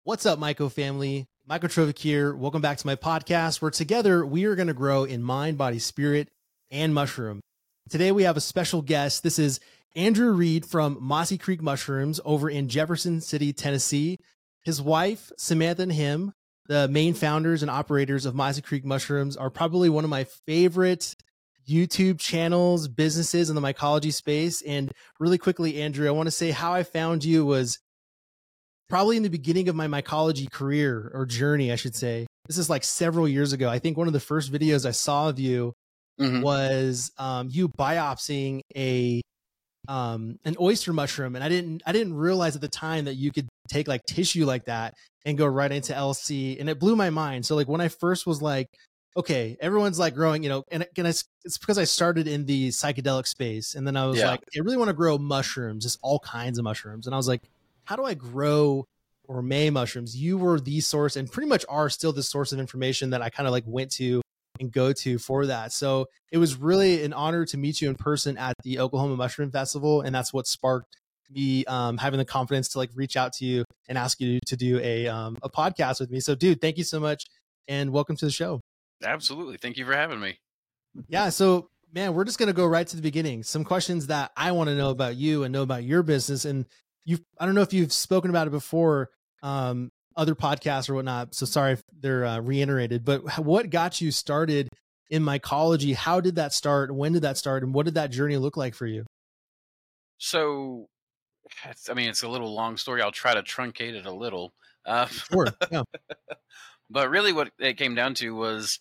What's up, Myco family? Michael Trovic here. Welcome back to my podcast where together we are going to grow in mind, body, spirit, and mushroom. Today we have a special guest. This is Andrew Reed from Mossy Creek Mushrooms over in Jefferson City, Tennessee. His wife, Samantha, and him, the main founders and operators of Mossy Creek Mushrooms, are probably one of my favorite YouTube channels, businesses in the mycology space. And really quickly, Andrew, I want to say how I found you was probably in the beginning of my mycology career or journey, I should say. This is like several years ago. I think one of the first videos I saw of you was you biopsying an oyster mushroom, and I didn't realize at the time that you could take like tissue like that and go right into LC, and it blew my mind. So like when I first was like, okay, everyone's like growing, and it's because I started in the psychedelic space, and then I was like, I really want to grow mushrooms, just all kinds of mushrooms, and I was like, how do I grow gourmet mushrooms? You were the source and pretty much are still the source of information that I kind of like went to and go to for that. So it was really an honor to meet you in person at the Oklahoma Mushroom Festival. And that's what sparked me having the confidence to like reach out to you and ask you to do a podcast with me. So dude, thank you so much. And welcome to the show. Absolutely. Thank you for having me. Yeah. So man, we're just going to go right to the beginning. Some questions that I want to know about you and know about your business. And I don't know if you've spoken about it before, other podcasts or whatnot. So sorry if they're reiterated, but what got you started in mycology? How did that start? When did that start? And what did that journey look like for you? So, it's a little long story. I'll try to truncate it a little. Sure. Yeah. But really what it came down to was,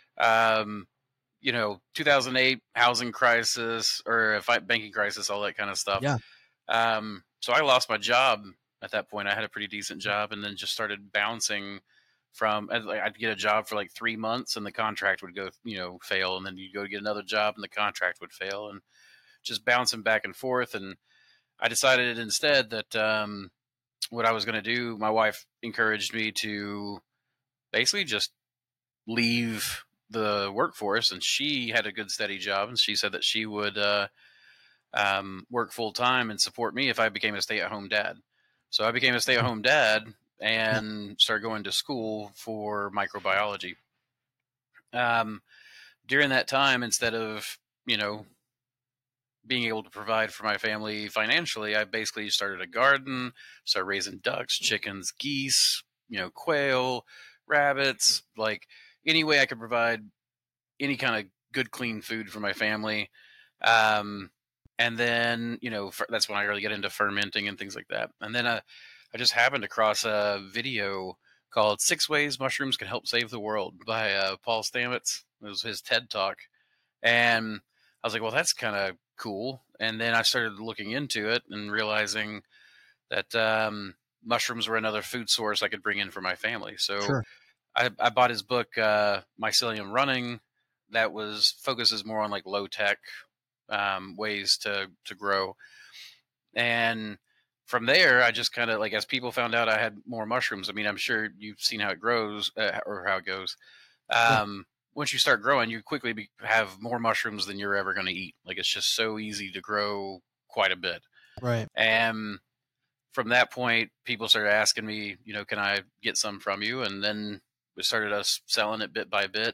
2008 housing crisis or banking crisis, all that kind of stuff. Yeah. So I lost my job at that point. I had a pretty decent job and then just started bouncing I'd get a job for like 3 months and the contract would go, fail. And then you'd go get another job and the contract would fail and just bouncing back and forth. And I decided instead that what I was going to do, my wife encouraged me to basically just leave the workforce. And she had a good steady job. And she said that she would work full time and support me if I became a stay-at-home dad. So I became a stay-at-home dad and started going to school for microbiology. During that time, instead of, being able to provide for my family financially, I basically started a garden, started raising ducks, chickens, geese, quail, rabbits, like any way I could provide any kind of good, clean food for my family. And then, that's when I really get into fermenting and things like that. And then I just happened across a video called 6 Ways Mushrooms Can Help Save the World by Paul Stamets. It was his TED Talk. And I was like, well, that's kind of cool. And then I started looking into it and realizing that mushrooms were another food source I could bring in for my family. So Sure. I bought his book, Mycelium Running, that focuses more on like low tech ways to grow. And from there, I just kind of like, as people found out I had more mushrooms, I'm sure you've seen how it grows or how it goes. Once you start growing, you quickly have more mushrooms than you're ever going to eat. Like, it's just so easy to grow quite a bit. Right. And from that point, people started asking me, can I get some from you? And then we started us selling it bit by bit.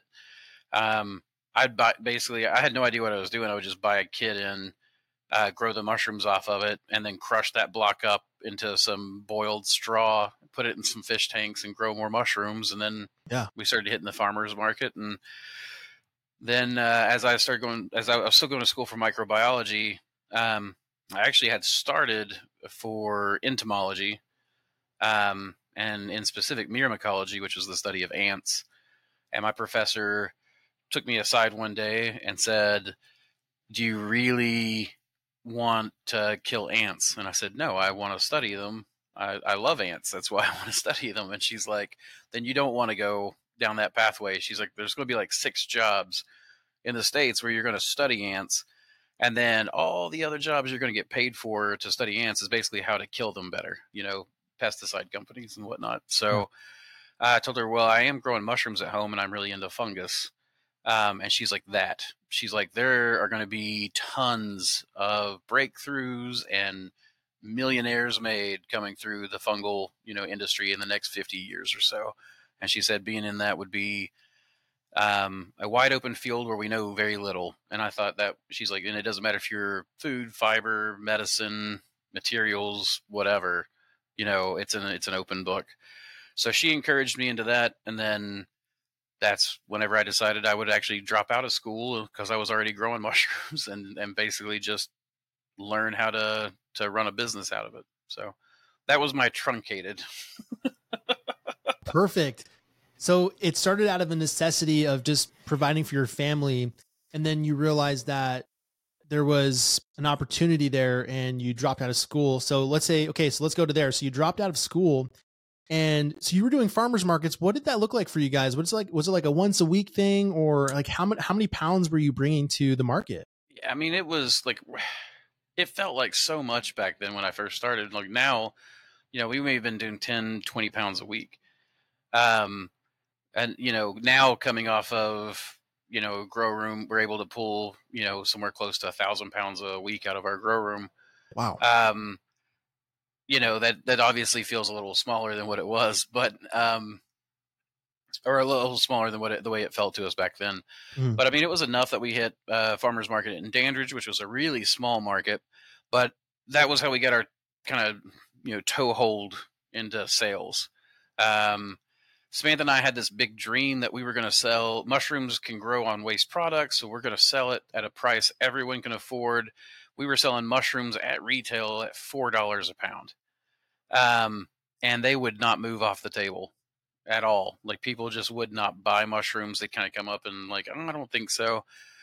I'd buy, basically, I had no idea what I was doing. I would just buy a kit in, grow the mushrooms off of it, and then crush that block up into some boiled straw, put it in some fish tanks and grow more mushrooms. And then we started hitting the farmer's market. And then as I was still going to school for microbiology, I actually had started for entomology, and in specific myrmecology, which was the study of ants. And my professor took me aside one day and said, do you really want to kill ants? And I said, no, I want to study them. I love ants. That's why I want to study them. And she's like, then you don't want to go down that pathway. She's like, there's going to be like 6 jobs in the States where you're going to study ants. And then all the other jobs you're going to get paid for to study ants is basically how to kill them better, pesticide companies and whatnot. So I told her, well, I am growing mushrooms at home and I'm really into fungus. And she's like, she's like, there are going to be tons of breakthroughs and millionaires made coming through the fungal, industry in the next 50 years or so. And she said being in that would be a wide open field where we know very little. And I thought that she's like, and it doesn't matter if you're food, fiber, medicine, materials, whatever, it's an open book. So she encouraged me into that. And then that's whenever I decided I would actually drop out of school because I was already growing mushrooms and basically just learn how to run a business out of it. So that was my truncated. Perfect. So it started out of a necessity of just providing for your family. And then you realized that there was an opportunity there and you dropped out of school. So let's say, okay, so let's go to there. So you dropped out of school and so you were doing farmers markets. What did that look like for you guys? Was it like a once a week thing, or like how many pounds were you bringing to the market? Yeah, I mean, it was like, it felt like so much back then when I first started. Like now, we may have been doing 10, 20 pounds a week. And, now coming off of, grow room, we're able to pull, somewhere close to 1,000 pounds a week out of our grow room. Wow. That obviously feels a little smaller than what it was, but, or a little smaller than the way it felt to us back then. Mm. But I mean, it was enough that we hit farmers market in Dandridge, which was a really small market, but that was how we got our kind of, toehold into sales. Samantha and I had this big dream that we were going to sell mushrooms can grow on waste products. So we're going to sell it at a price everyone can afford. We were selling mushrooms at retail at $4 a pound. And they would not move off the table at all. Like people just would not buy mushrooms. They kind of come up and like, oh, I don't think so.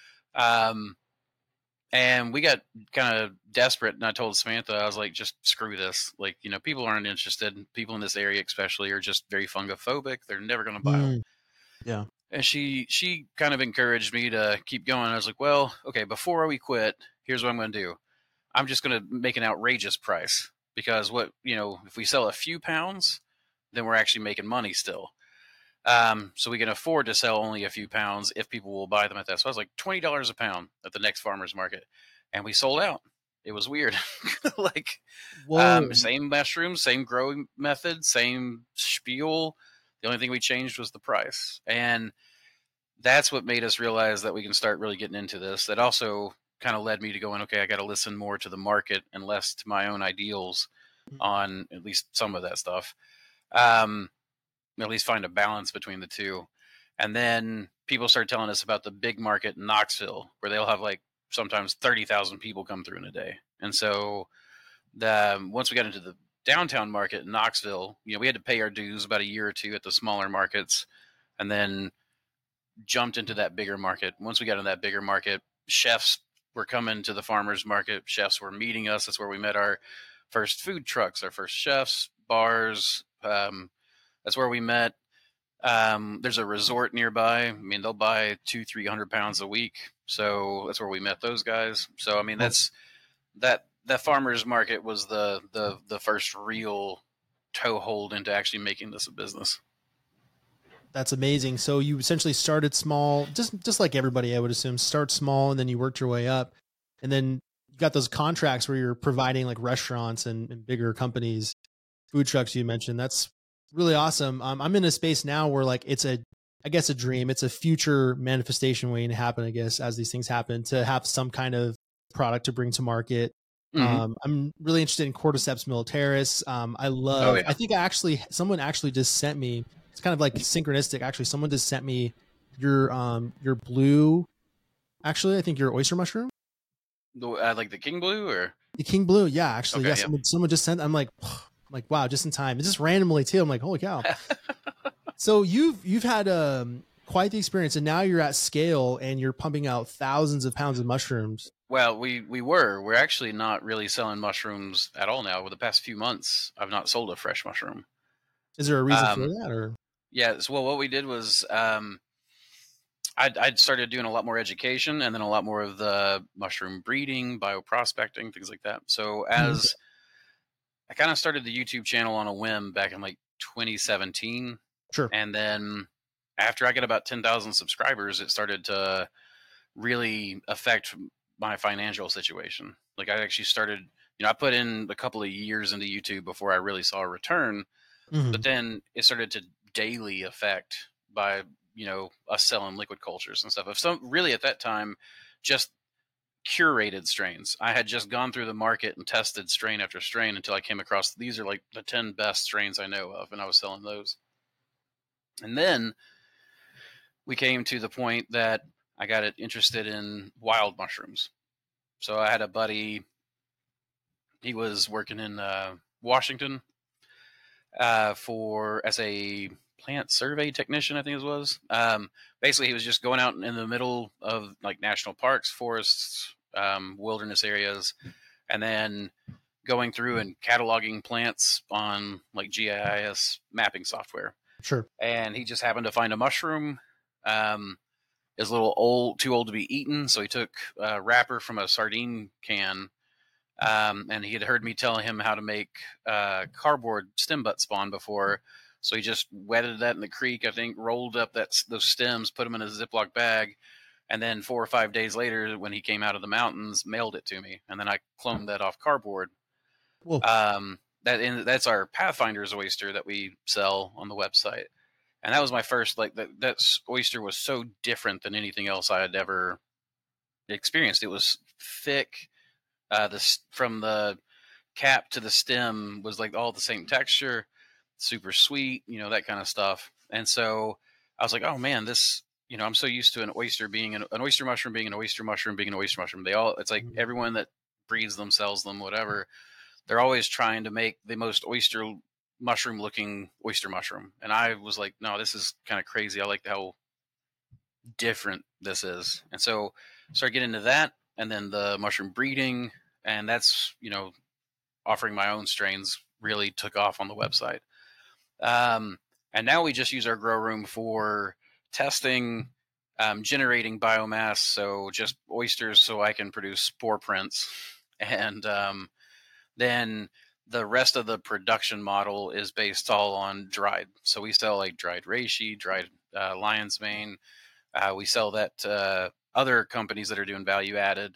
And we got kind of desperate, and I told Samantha, I was like, just screw this. Like, people aren't interested. People in this area especially are just very fungophobic. They're never going to buy them. Yeah. And she kind of encouraged me to keep going. I was like, well, okay, before we quit, here's what I'm going to do. I'm just going to make an outrageous price because if we sell a few pounds, then we're actually making money still. So we can afford to sell only a few pounds if people will buy them at that. So I was like $20 a pound at the next farmer's market, and we sold out. It was weird. Like, same mushrooms, same growing method, same spiel. The only thing we changed was the price. And that's what made us realize that we can start really getting into this. That also kind of led me to going, okay, I got to listen more to the market and less to my own ideals on at least some of that stuff. At least find a balance between the two. And then people start telling us about the big market in Knoxville, where they'll have like sometimes 30,000 people come through in a day. And so once we got into the downtown market in Knoxville, we had to pay our dues about a year or two at the smaller markets and then jumped into that bigger market. Once we got in that bigger market, chefs were coming to the farmers market. Chefs were meeting us. That's where we met our first food trucks, our first chefs, bars. That's where we met. There's a resort nearby. I mean, they'll buy 200-300 pounds a week. So that's where we met those guys. So, I mean, that's that farmer's market was the first real toehold into actually making this a business. That's amazing. So you essentially started small, just like everybody, I would assume, start small and then you worked your way up. And then you got those contracts where you're providing like restaurants and bigger companies, food trucks you mentioned. That's really awesome. I'm in a space now where like it's a dream. It's a future manifestation waiting to happen, I guess, as these things happen, to have some kind of product to bring to market. Mm-hmm. I'm really interested in Cordyceps militaris. I think someone actually just sent me, it's kind of like synchronistic. Actually, someone just sent me your blue, actually, I think your oyster mushroom. Like the king blue or the king blue. Yeah, actually. Okay, yeah. Someone just sent, I'm like, wow, just in time. It's just randomly too. I'm like, holy cow. So you've had quite the experience, and now you're at scale and you're pumping out thousands of pounds of mushrooms. Well, we're actually not really selling mushrooms at all now. Over the past few months, I've not sold a fresh mushroom. Is there a reason for that, or? Yeah. So, well, what we did was, I'd started doing a lot more education and then a lot more of the mushroom breeding, bioprospecting, things like that. So as I kind of started the YouTube channel on a whim back in like 2017. Sure. And then after I got about 10,000 subscribers, it started to really affect my financial situation. Like I actually started I put in a couple of years into YouTube before I really saw a return, Mhm. but then it started to daily affect by, us selling liquid cultures and stuff. If some really at that time, just curated strains. I had just gone through the market and tested strain after strain until I came across these are like the 10 best strains I know of, and I was selling those. And then we came to the point that I got interested in wild mushrooms. So I had a buddy, he was working in Washington as a plant survey technician, I think it was. Basically, he was just going out in the middle of like national parks, forests, wilderness areas, and then going through and cataloging plants on like GIS mapping software. Sure. And he just happened to find a mushroom. Is a little too old to be eaten, so he took a wrapper from a sardine can. And he had heard me tell him how to make cardboard stem butt spawn before. So he just wetted that in the creek, I think, rolled up those stems, put them in a Ziploc bag, and then 4 or 5 days later, when he came out of the mountains, mailed it to me. And then I cloned that off cardboard. Whoa. That's our Pathfinder's oyster that we sell on the website. And that was my first, like, that oyster was so different than anything else I had ever experienced. It was thick. From the cap to the stem was like all the same texture, super sweet, that kind of stuff. And so I was like, oh man, this, I'm so used to an oyster being an oyster mushroom being an oyster mushroom being an oyster mushroom. It's like everyone that breeds them, sells them, whatever. They're always trying to make the most oyster mushroom looking oyster mushroom. And I was like, no, this is kind of crazy. I like how different this is. And so started getting into that, and then the mushroom breeding. And that's, offering my own strains really took off on the website. And now we just use our grow room for testing, generating biomass. So just oysters so I can produce spore prints. And then the rest of the production model is based all on dried. So we sell like dried reishi, dried lion's mane. We sell that to other companies that are doing value added.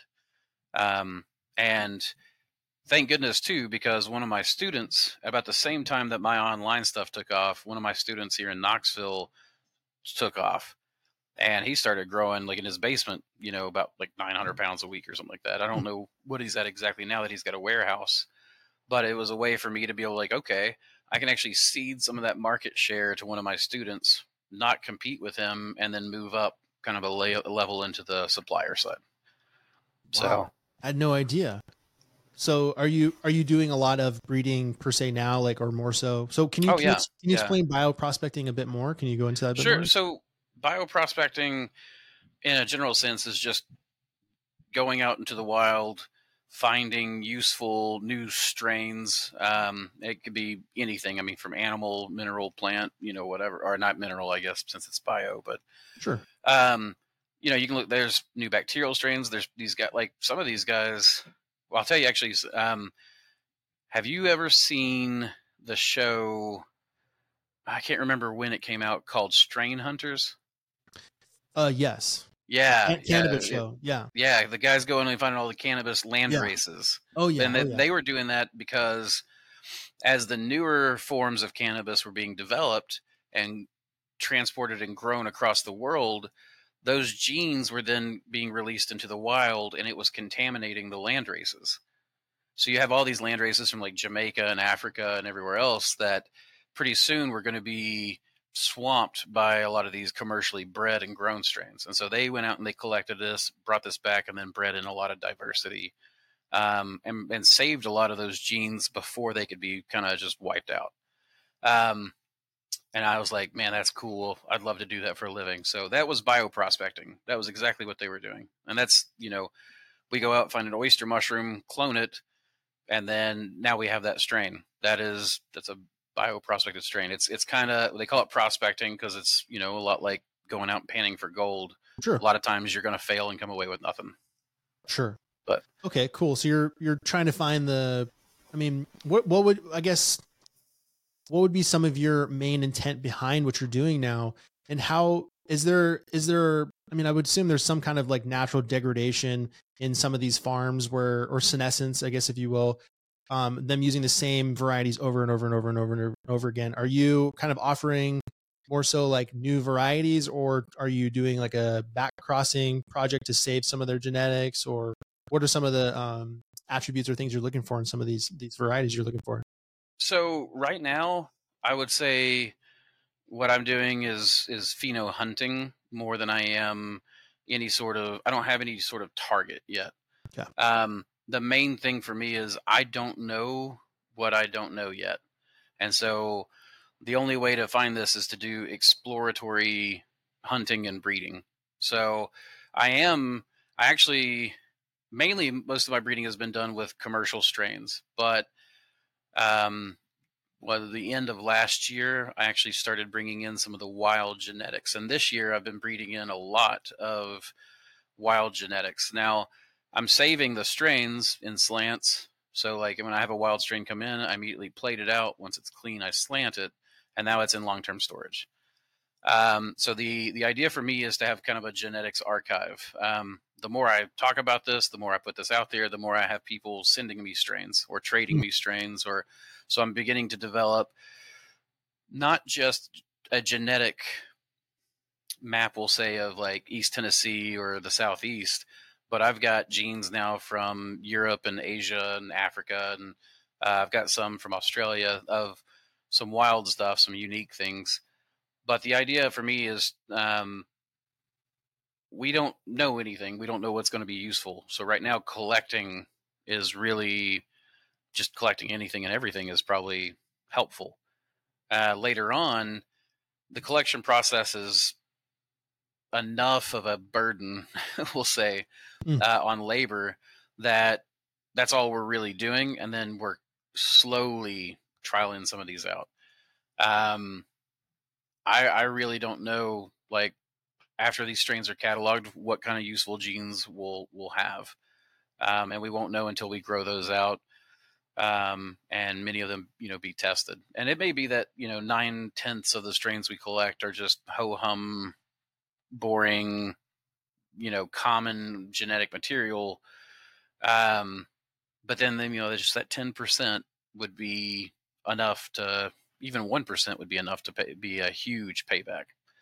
And thank goodness too, because one of my students, about the same time that my online stuff took off, one of my students here in Knoxville took off, and he started growing like in his basement, about like 900 pounds a week or something like that. I don't know what he's at exactly now that he's got a warehouse, but it was a way for me to be able to like, okay, I can actually seed some of that market share to one of my students, not compete with him, and then move up kind of a level into the supplier side. Wow. So I had no idea. So are you doing a lot of breeding per se now, like, or more so? So can you explain bioprospecting a bit more? Can you go into that a bit more? So bioprospecting in a general sense is just going out into the wild, finding useful new strains. It could be anything. I mean, from animal, mineral, plant, whatever, or not mineral, I guess, since it's bio, but sure. You can look, there's new bacterial strains. There's these guys, like some of these guys. Well, I'll tell you actually, have you ever seen the show? I can't remember when it came out, called Strain Hunters. Yes. Yeah. Cannabis show. Yeah. Yeah. The guys going and finding all the cannabis land races. Oh yeah. And they were doing that because as the newer forms of cannabis were being developed and transported and grown across the world, those genes were then being released into the wild, and it was contaminating the land races. So you have all these land races from like Jamaica and Africa and everywhere else that pretty soon were going to be swamped by a lot of these commercially bred and grown strains. And so they went out and they collected this, brought this back, and then bred in a lot of diversity, and saved a lot of those genes before they could be kind of just wiped out. And I was like, man, that's cool. I'd love to do that for a living. So that was bioprospecting. That was exactly what they were doing. And that's, we go out, find an oyster mushroom, clone it, and then now we have that strain. That's a bioprospected strain. It's kind of, they call it prospecting because it's, a lot like going out and panning for gold. Sure. A lot of times you're going to fail and come away with nothing. Sure. But okay, cool. So you're trying to find what would be some of your main intent behind what you're doing now? And how is there, I mean, I would assume there's some kind of like natural degradation in some of these farms where, or senescence, I guess, if you will, them using the same varieties over and over and over and over and over again. Are you kind of offering more so like new varieties, or are you doing like a back crossing project to save some of their genetics, or what are some of the attributes or things you're looking for in some of these varieties you're looking for? So right now, I would say what I'm doing is pheno hunting more than I am any sort of. I don't have any sort of target yet. Yeah. The main thing for me is I don't know what I don't know yet, and so the only way to find this is to do exploratory hunting and breeding. So I actually mainly most of my breeding has been done with commercial strains, but well, the end of last year, I actually started bringing in some of the wild genetics. And this year, I've been breeding in a lot of wild genetics. Now, I'm saving the strains in slants. So, like when I have a wild strain come in, I immediately plate it out. Once it's clean, I slant it, and now it's in long-term storage. So the idea for me is to have kind of a genetics archive. The more I talk about this, the more I put this out there, the more I have people sending me strains or trading me strains, or so I'm beginning to develop not just a genetic map, we'll say, of like East Tennessee or the Southeast, but I've got genes now from Europe and Asia and Africa, and I've got some from Australia of some wild stuff, some unique things. But the idea for me is we don't know anything. We don't know what's going to be useful. So right now, collecting is really just collecting anything and everything is probably helpful. Later on, the collection process is enough of a burden, we'll say, on labor that that's all we're really doing. And then we're slowly trialing some of these out. I really don't know, like, after these strains are cataloged, what kind of useful genes we'll have. And we won't know until we grow those out. And many of them, be tested. And it may be that, 9/10 of the strains we collect are just ho-hum, boring, common genetic material. But then, just that 10% would be enough to, even 1% would be enough to be a huge payback.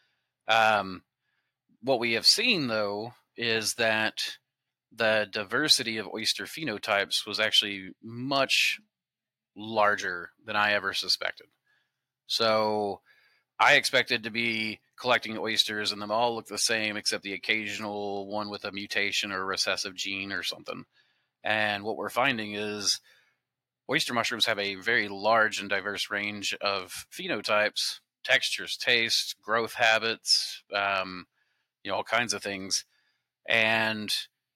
What we have seen, though, is that the diversity of oyster phenotypes was actually much larger than I ever suspected. So I expected to be collecting oysters and them all look the same, except the occasional one with a mutation or a recessive gene or something. And what we're finding is oyster mushrooms have a very large and diverse range of phenotypes, textures, tastes, growth habits, all kinds of things. And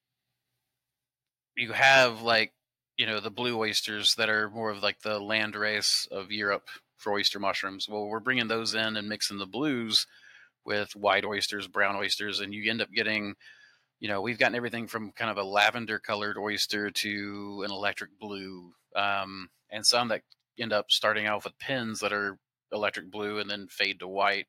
you have the blue oysters that are more of like the land race of Europe for oyster mushrooms. Well, we're bringing those in and mixing the blues with white oysters, brown oysters, and you end up getting, we've gotten everything from kind of a lavender colored oyster to an electric blue, and some that end up starting off with pins that are electric blue and then fade to white.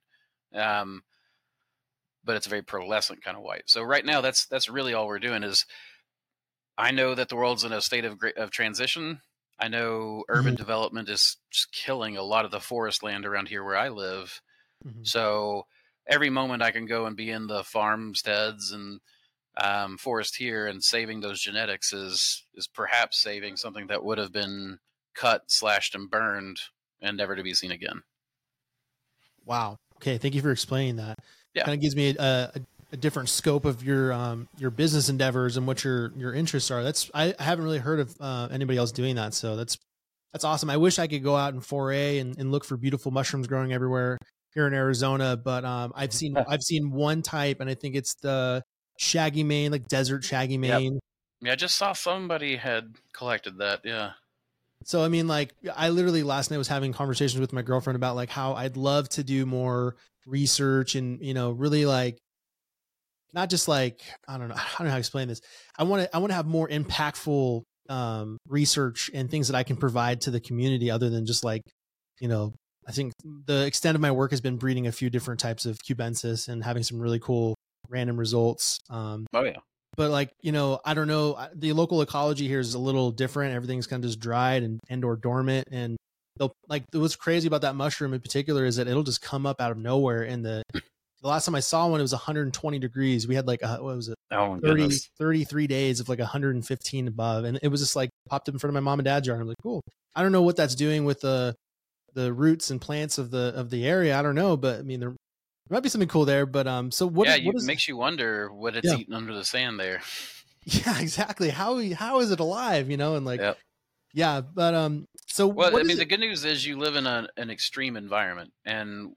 But it's a very pearlescent kind of white. So right now, that's really all we're doing is, I know that the world's in a state of transition. I know urban development is just killing a lot of the forest land around here where I live. So every moment I can go and be in the farmsteads and forest here and saving those genetics is perhaps saving something that would have been cut, slashed, and burned and never to be seen again. Wow. Okay. Thank you for explaining that. Yeah. Kind of gives me a different scope of your business endeavors and what your interests are. I haven't really heard of anybody else doing that. So that's awesome. I wish I could go out and foray and look for beautiful mushrooms growing everywhere here in Arizona. But I've seen one type, and I think it's the shaggy mane, like desert shaggy mane. Yep. Yeah. I just saw somebody had collected that. Yeah. So, I mean, like, I literally last night was having conversations with my girlfriend about like how I'd love to do more research and, really like, not just like, I don't know how to explain this. I want to have more impactful research and things that I can provide to the community other than just like, I think the extent of my work has been breeding a few different types of cubensis and having some really cool random results. Oh yeah. But like, I don't know, the local ecology here is a little different. Everything's kind of just dried and or dormant. And they'll like, what's crazy about that mushroom in particular is that it'll just come up out of nowhere. And the last time I saw one, it was 120 degrees. We had like, what was it? Oh, 33 days of like 115 above. And it was just like popped up in front of my mom and dad's yard. I'm like, cool. I don't know what that's doing with the roots and plants of the area. I don't know, but I mean, there might be something cool there. But so what? Yeah, what is, makes you wonder what it's eating under the sand there. Yeah, exactly. How is it alive? And like, yep. Yeah, but so well, I mean, the good news is you live in an extreme environment, and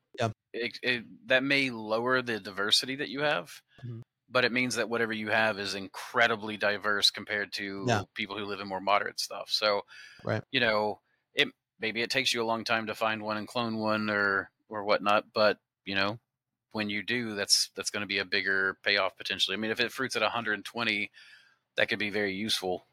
that may lower the diversity that you have. Mm-hmm. But it means that whatever you have is incredibly diverse compared to people who live in more moderate stuff. So, right. Maybe it takes you a long time to find one and clone one or whatnot, but when you do, that's going to be a bigger payoff potentially. I mean, if it fruits at 120, that could be very useful.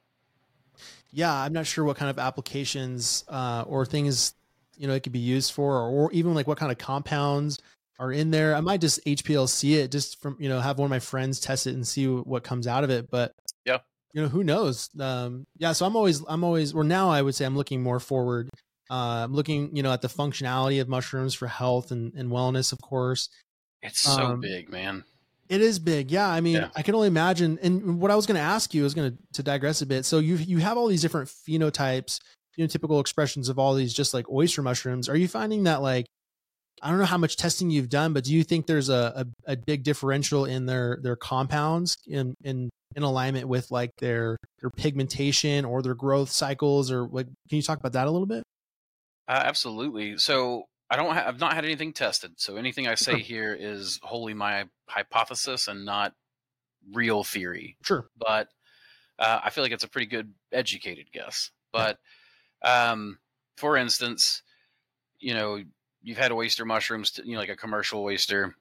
Yeah, I'm not sure what kind of applications or things it could be used for, or even like what kind of compounds are in there. I might just HPLC it just from have one of my friends test it and see what comes out of it. But yeah, who knows? So I'm always or now I would say I'm looking more forward. I'm looking at the functionality of mushrooms for health and wellness, of course. It's so big, man. It is big. Yeah. I mean, I can only imagine. And what I was going to ask you is to digress a bit. So you have all these different phenotypes, phenotypical expressions of all these, just like oyster mushrooms. Are you finding that, like, I don't know how much testing you've done, but do you think there's a big differential in their compounds in alignment with like their pigmentation or their growth cycles, or like, can you talk about that a little bit? Absolutely. So I've not had anything tested. So anything I say here is wholly my hypothesis and not real theory. Sure. But I feel like it's a pretty good educated guess. But for instance, you've had oyster mushrooms, like a commercial oyster.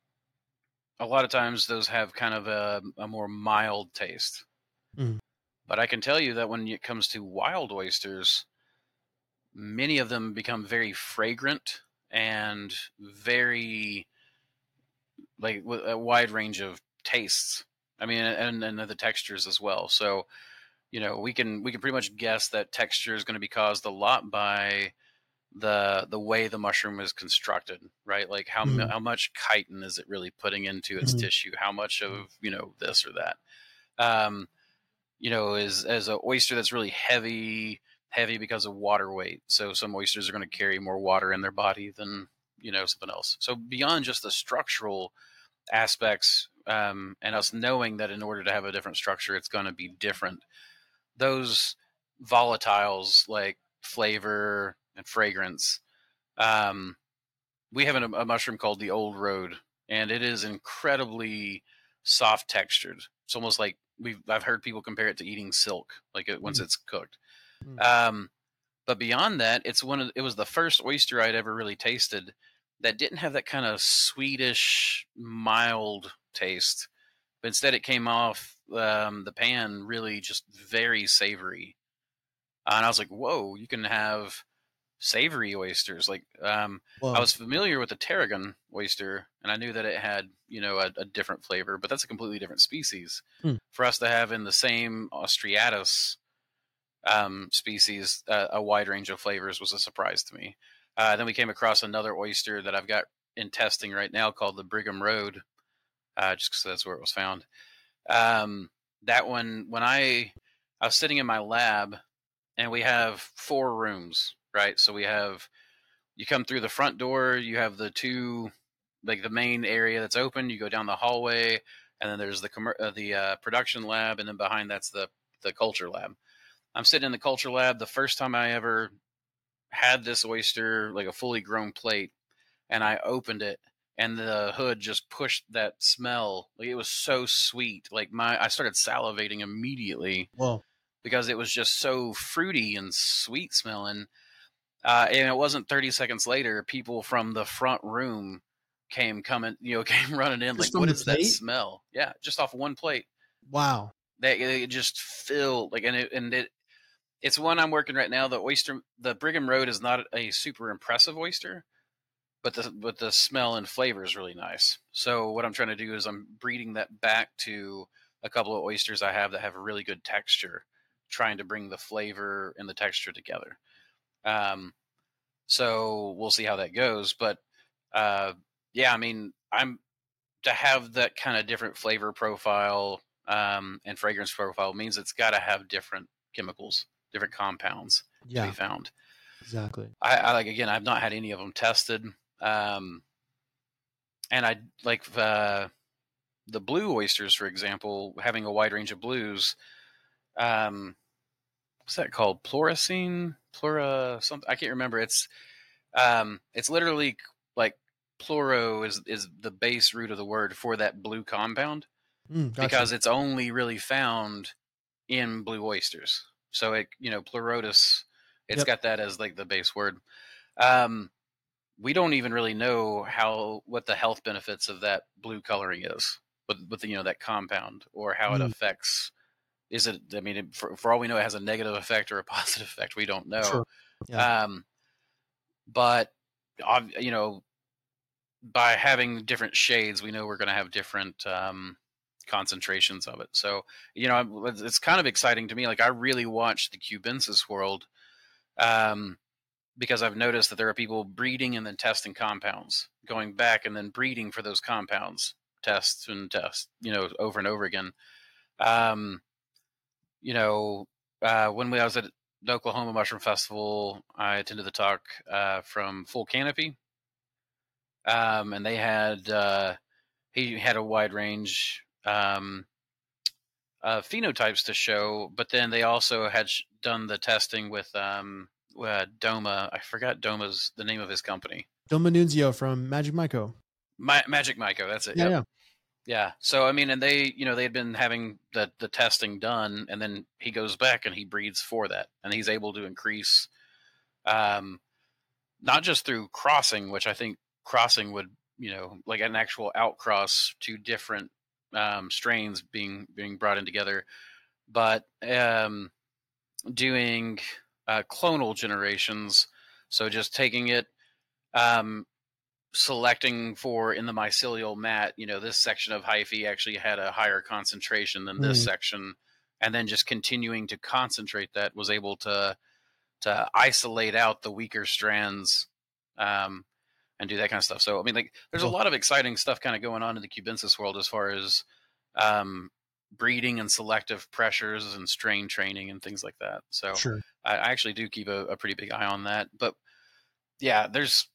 A lot of times those have kind of a more mild taste. Mm. But I can tell you that when it comes to wild oysters, many of them become very fragrant and very, like, with a wide range of tastes. I mean, and the textures as well. So, we can pretty much guess that texture is going to be caused a lot by the way the mushroom is constructed, right? Like how much chitin is it really putting into its tissue? How much of this or that? As an oyster that's really heavy because of water weight. So some oysters are going to carry more water in their body than something else. So beyond just the structural aspects, and us knowing that in order to have a different structure, it's going to be different, those volatiles like flavor and fragrance. We have a mushroom called the Old Road, and it is incredibly soft textured. It's almost like I've heard people compare it to eating silk, like once it's cooked. But beyond that, it was the first oyster I'd ever really tasted that didn't have that kind of sweetish, mild taste. But instead, it came off the pan really just very savory. And I was like, whoa, you can have savory oysters. Like, I was familiar with the tarragon oyster, and I knew that it had, a different flavor, but that's a completely different species. For us to have in the same Ostreatus species a wide range of flavors was a surprise to me. Then we came across another oyster that I've got in testing right now called the Brigham Road, just because that's where it was found. That one, when I was sitting in my lab, and we have 4 rooms, right? So you come through the front door, you have the two, like the main area that's open, you go down the hallway, and then there's the production lab, and then behind that's the culture lab. I'm sitting in the culture lab. The first time I ever had this oyster, like a fully grown plate, and I opened it, and the hood just pushed that smell. Like, it was so sweet. Like, I started salivating immediately. Whoa. Because it was just so fruity and sweet smelling. And it wasn't 30 seconds later, people from the front room came running in. Just like, what is that smell? Yeah, just off one plate. Wow. It just filled, like, it's one I'm working right now. The Brigham Road is not a super impressive oyster, but the smell and flavor is really nice. So what I'm trying to do is I'm breeding that back to a couple of oysters I have that have a really good texture, trying to bring the flavor and the texture together. So we'll see how that goes. But yeah, I mean, I'm to have that kind of different flavor profile and fragrance profile means it's got to have different chemicals, different compounds to be Yeah, found. exactly. I like, again, I've not had any of them tested. And I like the blue oysters, for example, having a wide range of blues. What's that called? Pluracine, something. I can't remember. It's literally like pluro is the base root of the word for that blue compound Gotcha. because it's only really found in blue oysters. So pleurotus, it's got that as like the base word. We don't even really know what the health benefits of that blue coloring is with that compound, or how it affects. Is it? I mean, for all we know, it has a negative effect or a positive effect. We don't know. Sure. Yeah. But by having different shades, we know we're going to have different concentrations of it. So it's kind of exciting to me. Like, I really watch the Cubensis world. Because I've noticed that there are people breeding and then testing compounds, going back and then breeding for those compounds, test, over and over again. When I was at the Oklahoma Mushroom Festival, I attended the talk from Full Canopy, and they had he had a wide range phenotypes to show, but then they also had done the testing with Doma. I forgot the name of his company. Doma Nunzio from Magic Myco. Magic Myco, that's it. Yeah. Yeah. So I mean, and they had been having the testing done, and then he goes back and he breeds for that, and he's able to increase, not just through crossing, which I think crossing would, like an actual outcross to different strains being brought in together, but doing clonal generations. So just taking it, selecting for in the mycelial mat, this section of hyphae actually had a higher concentration than this section, and then just continuing to concentrate that was able to isolate out the weaker strands, and do that kind of stuff. So I mean, like, there's a lot of exciting stuff kind of going on in the Cubensis world as far as breeding and selective pressures and strain training and things like that. So Sure. I actually do keep a pretty big eye on that. But yeah,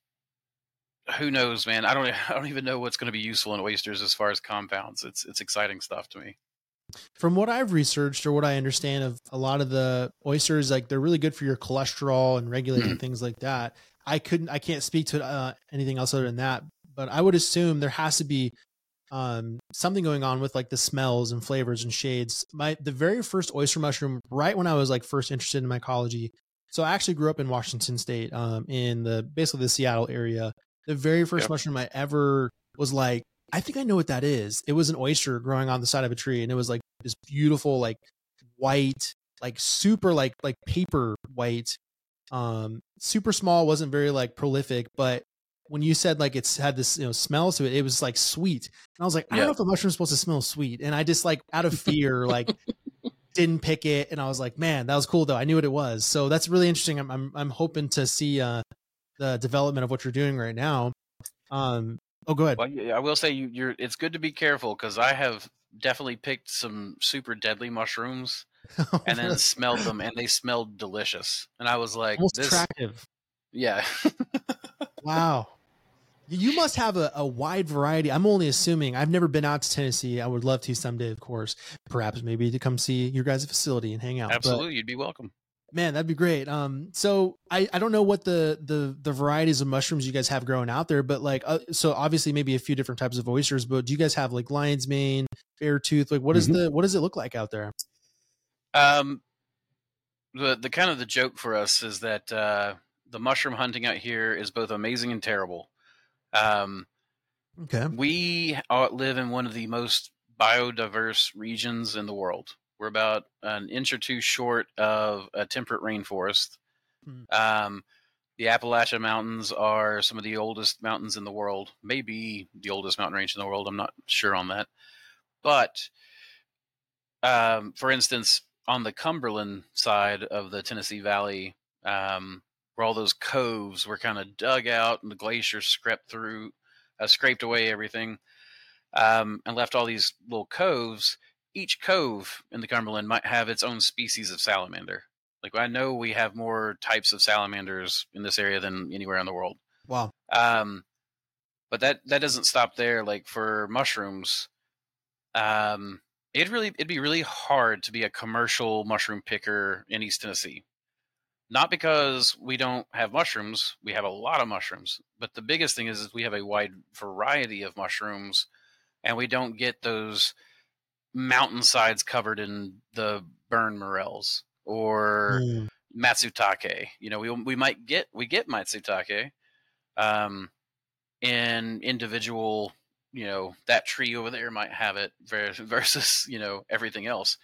who knows, man? I don't even know what's going to be useful in oysters as far as compounds. It's exciting stuff to me. From what I've researched or what I understand of a lot of the oysters, like, they're really good for your cholesterol and regulating things like that. I can't speak to anything else other than that, but I would assume there has to be something going on with like the smells and flavors and shades. The very first oyster mushroom, right when I was like first interested in mycology. So I actually grew up in Washington State, in basically the Seattle area. The very first mushroom I ever was like, I think I know what that is. It was an oyster growing on the side of a tree, and it was like this beautiful, like, white, like super like paper white, super small, wasn't very like prolific, but when you said like it's had this smell to it, it was like sweet, and I was like, I don't know if a mushroom's supposed to smell sweet, and I just, like, out of fear, like, didn't pick it, and I was like, man, that was cool though. I knew what it was, so that's really interesting. I'm hoping to see the development of what you're doing right now. Oh, go ahead. Well, I will say it's good to be careful, because I have definitely picked some super deadly mushrooms and then smelled them, and they smelled delicious, and I was like, almost attractive. Yeah. Wow. You must have a wide variety. I'm only assuming. I've never been out to Tennessee. I would love to someday, of course. Perhaps maybe to come see your guys' facility and hang out. Absolutely, you'd be welcome. Man, that'd be great. So I don't know what the varieties of mushrooms you guys have growing out there, but like, so obviously maybe a few different types of oysters, but do you guys have like lion's mane, bear tooth? Like, what does it look like out there? The kind of the joke for us is that the mushroom hunting out here is both amazing and terrible. Okay. We live in one of the most biodiverse regions in the world. We're about an inch or two short of a temperate rainforest. The Appalachian Mountains are some of the oldest mountains in the world, maybe the oldest mountain range in the world. I'm not sure on that. But for instance, on the Cumberland side of the Tennessee Valley, where all those coves were kind of dug out and the glacier scraped away everything, and left all these little coves. Each cove in the Cumberland might have its own species of salamander. Like, I know we have more types of salamanders in this area than anywhere in the world. Wow. But that doesn't stop there. Like, for mushrooms, it'd be really hard to be a commercial mushroom picker in East Tennessee. Not because we don't have mushrooms, we have a lot of mushrooms. But the biggest thing is we have a wide variety of mushrooms, and we don't get those mountainsides covered in the burn morels or matsutake. You know, we get matsutake in individual, you know, that tree over there might have it versus, you know, everything else.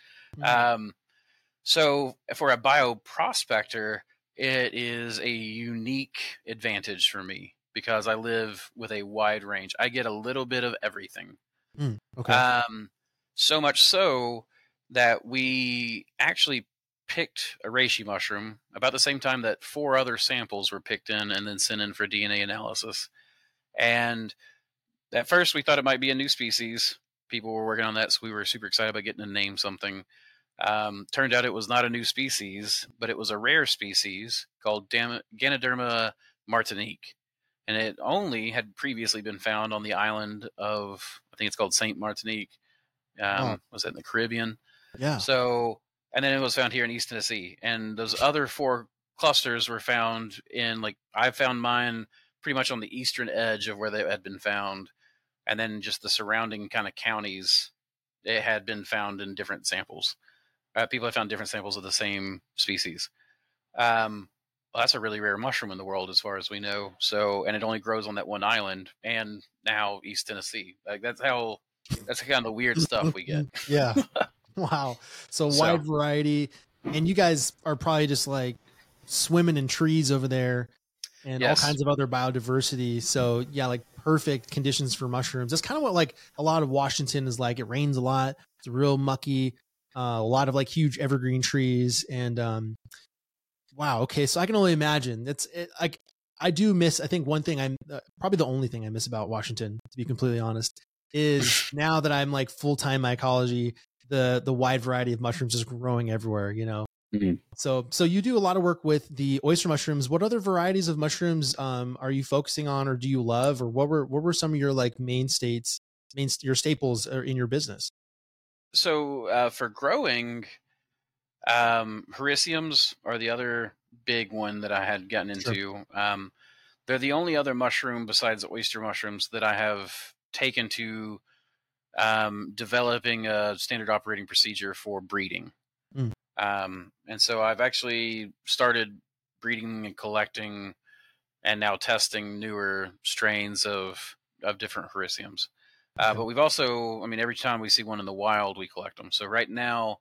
So for a bioprospector, it is a unique advantage for me because I live with a wide range. I get a little bit of everything. Okay. So much so that we actually picked a reishi mushroom about the same time that 4 other samples were picked in and then sent in for DNA analysis. And at first we thought it might be a new species. People were working on that, so we were super excited about getting to name something. Turned out it was not a new species, but it was a rare species called Ganoderma martinique. And it only had previously been found on the island of, I think it's called Saint Martinique. Was that in the Caribbean? Yeah. So, and then it was found here in East Tennessee. And those other 4 clusters were found in, like, I found mine pretty much on the eastern edge of where they had been found. And then just the surrounding kind of counties, it had been found in different samples. People have found different samples of the same species. Well, that's a really rare mushroom in the world, as far as we know. So, and it only grows on that one island, and now East Tennessee. Like, that's kind of the weird stuff we get. Yeah. Wow. So wide variety, and you guys are probably just like swimming in trees over there, and all kinds of other biodiversity. So yeah, like perfect conditions for mushrooms. That's kind of what like a lot of Washington is like. It rains a lot. It's real mucky. A lot of like huge evergreen trees, and wow. Okay, so I can only imagine. Like I do miss. I think one thing I'm probably the only thing I miss about Washington, to be completely honest, is now that I'm like full-time mycology, the wide variety of mushrooms just growing everywhere. You know. Mm-hmm. So you do a lot of work with the oyster mushrooms. What other varieties of mushrooms are you focusing on, or do you love, or what were some of your like your staples in your business? So for growing, hericiums are the other big one that I had gotten into. Sure. They're the only other mushroom besides the oyster mushrooms that I have taken to developing a standard operating procedure for breeding. And so I've actually started breeding and collecting and now testing newer strains of different hericiums. But we've also, I mean, every time we see one in the wild, we collect them. So right now,